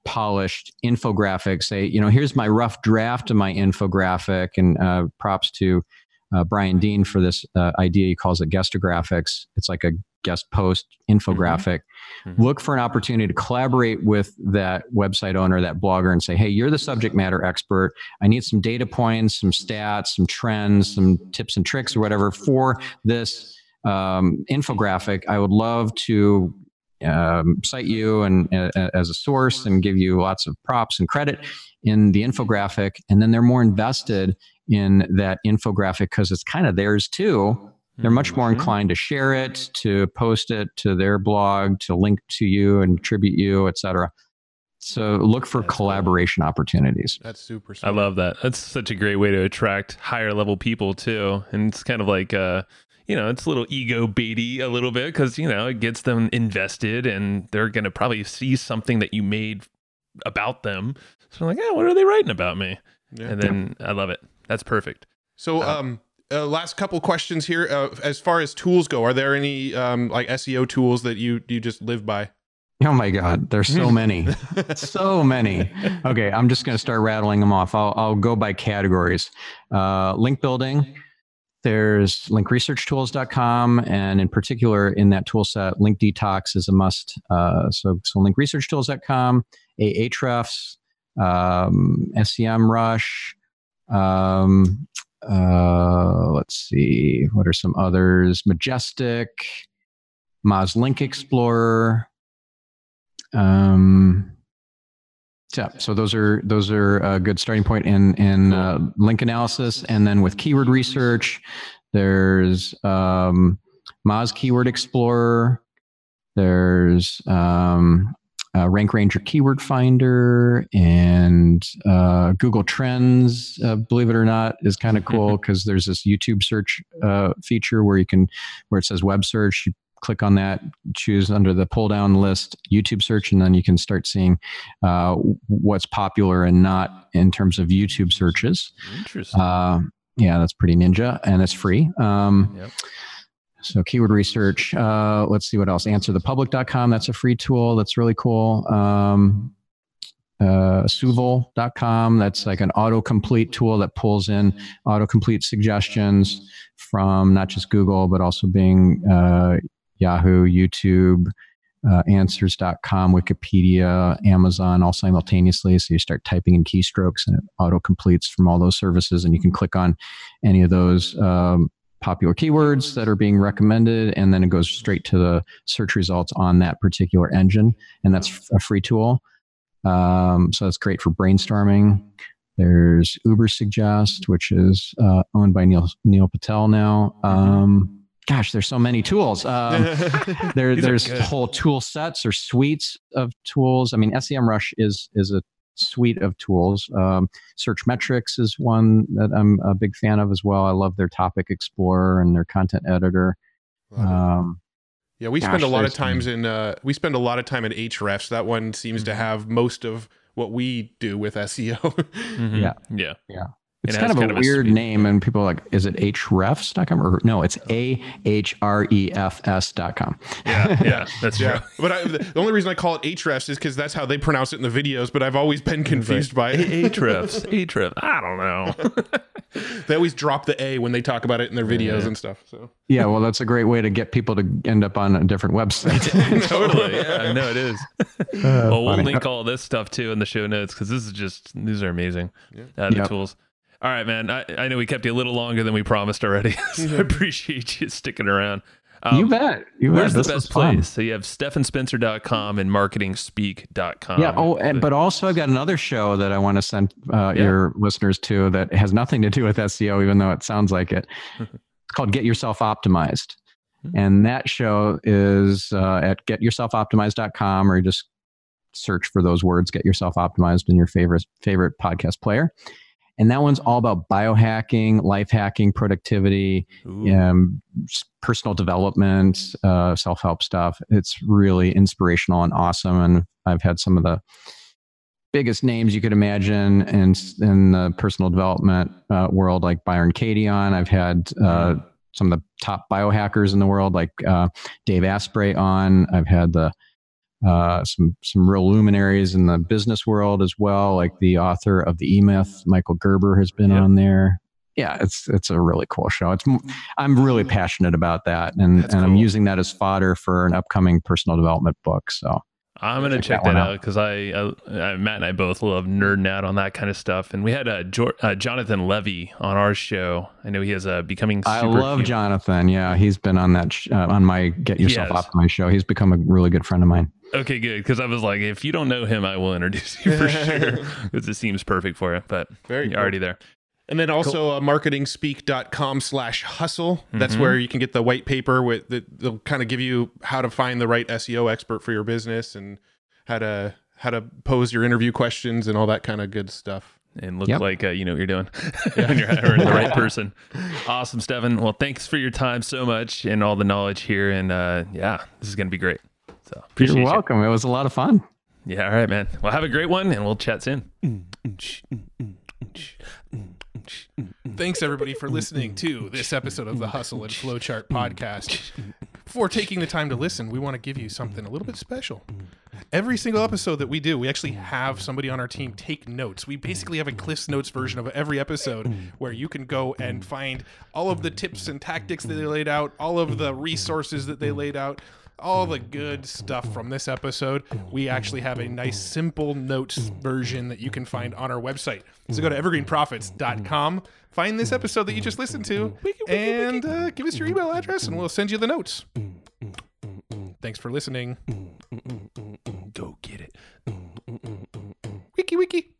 polished infographic. Say, you know, here's my rough draft of my infographic, and uh, props to uh, Brian Dean for this uh, idea. He calls it guestographics. It's like a guest post infographic. Mm-hmm. Look for an opportunity to collaborate with that website owner, that blogger, and say, hey, you're the subject matter expert. I need some data points, some stats, some trends, some tips and tricks or whatever for this um, infographic. I would love to um, cite you and uh, as a source and give you lots of props and credit in the infographic. And then they're more invested in that infographic because it's kind of theirs too. They're much more inclined to share it, to post it to their blog, to link to you and attribute you, et cetera. So look for That's collaboration cool. opportunities. That's super sweet. I love that. That's such a great way to attract higher level people too. And it's kind of like, uh, you know, it's a little ego baity a little bit because, you know, it gets them invested and they're going to probably see something that you made about them. So I'm like, yeah, what are they writing about me? Yeah. And then I love it. That's perfect. So, uh, um, Uh, last couple questions here. Uh, as far as tools go, are there any um, like S E O tools that you you just live by? Oh my God, there's so many, so many. Okay, I'm just going to start rattling them off. I'll I'll go by categories. Uh, link building. There's link research tools dot com, and in particular in that tool set, Link Detox is a must. Uh, so so link research tools dot com, Ahrefs, um, SEMrush. Um, Uh, let's see, what are some others? Majestic, Moz Link Explorer. Um, yeah, so those are those are a good starting point in in uh, link analysis, and then with keyword research, there's um, Moz Keyword Explorer. There's um, Uh, Rank Ranger Keyword Finder, and uh, Google Trends, uh, believe it or not, is kind of cool because there's this YouTube search uh, feature where you can, where it says web search, you click on that, choose under the pull down list YouTube search, and then you can start seeing uh, what's popular and not in terms of YouTube searches. Interesting. Uh, yeah, that's pretty ninja, and it's free. Um, yep. So keyword research, uh, let's see what else. answer the public dot com, that's a free tool. That's really cool. Um, uh, Suval dot com, that's like an autocomplete tool that pulls in autocomplete suggestions from not just Google, but also Bing, uh, Yahoo, YouTube, uh, answers dot com, Wikipedia, Amazon, all simultaneously. So you start typing in keystrokes and it autocompletes from all those services, and you can click on any of those um, popular keywords that are being recommended, and then it goes straight to the search results on that particular engine, and that's a free tool. Um, so that's great for brainstorming. There's Ubersuggest, which is uh, owned by Neil Neil Patel now. Um, gosh, there's so many tools. Um, there, there's whole tool sets or suites of tools. I mean, SEMrush is is a suite of tools. Um, Searchmetrics is one that I'm a big fan of as well. I love their Topic Explorer and their content editor. Um, yeah, we gosh, spend a lot of times in uh, we spend a lot of time in Ahrefs. That one seems mm-hmm. to have most of what we do with S E O. mm-hmm. Yeah, yeah, yeah. It's it kind of kind a of weird a name, and people are like, is it Ahrefs dot com? Or no, it's A H R E F S dot com. Yeah, yeah, that's yeah. true. But I, the only reason I call it Ahrefs is because that's how they pronounce it in the videos, but I've always been confused like, by it. Ahrefs, Ahrefs, I don't know. They always drop the A when they talk about it in their videos yeah. and stuff. So yeah, well, that's a great way to get people to end up on a different website. Totally, yeah, no, it is. Uh, well, we'll link all this stuff too in the show notes because this is just, these are amazing, yeah. uh, the yep. tools. All right, man. I, I know we kept you a little longer than we promised already, so I appreciate you sticking around. Um, you bet. You where's bet. the This best place? So you have Stephan Spencer dot com and marketing speak dot com. Yeah. Oh, and, but also I've got another show that I want to send uh, yeah. your listeners to that has nothing to do with S E O, even though it sounds like it. It's called Get Yourself Optimized. Mm-hmm. And that show is uh, at get yourself optimized dot com, or just search for those words, Get Yourself Optimized, in your favorite favorite podcast player. And that one's all about biohacking, life hacking, productivity, um, personal development, uh, self-help stuff. It's really inspirational and awesome. And I've had some of the biggest names you could imagine in, in the personal development uh, world, like Byron Katie on. I've had uh, some of the top biohackers in the world, like uh, Dave Asprey on. I've had the uh, some some real luminaries in the business world as well, like the author of the E-Myth, Michael Gerber, has been yep. on there. Yeah, it's it's a really cool show. It's I'm really passionate about that, and That's and cool. I'm using that as fodder for an upcoming personal development book. So I'm gonna check, check that, that out because I, I, Matt and I both love nerding out on that kind of stuff. And we had uh, jo- uh, Jonathan Levy on our show. I know he has a becoming. I love human. Jonathan. Yeah, he's been on that sh- uh, on my Get Yourself Optimized show. He's become a really good friend of mine. Okay, good. Because I was like, if you don't know him, I will introduce you for sure because it seems perfect for you. But Very you're cool. already there. And then also cool. uh, marketingspeak.com slash hustle. That's mm-hmm. where you can get the white paper with the, they'll kind of give you how to find the right S E O expert for your business and how to how to pose your interview questions and all that kind of good stuff. And look yep. like uh, you know what you're doing when you're hiring the right person. Awesome, Stefan. Well, thanks for your time so much and all the knowledge here. And uh, yeah, this is going to be great. So You're welcome. You. It was a lot of fun. Yeah. All right, man. Well, have a great one and we'll chat soon. Thanks, everybody, for listening to this episode of the Hustle and Flowchart podcast. Before taking the time to listen, we want to give you something a little bit special. Every single episode that we do, we actually have somebody on our team take notes. We basically have a Cliff's Notes version of every episode where you can go and find all of the tips and tactics that they laid out, all of the resources that they laid out, all the good stuff from this episode. We actually have a nice simple notes version that you can find on our website. So go to evergreen profits dot com, find this episode that you just listened to, and uh, give us your email address and we'll send you the notes. Thanks for listening. Go get it. Wiki wiki.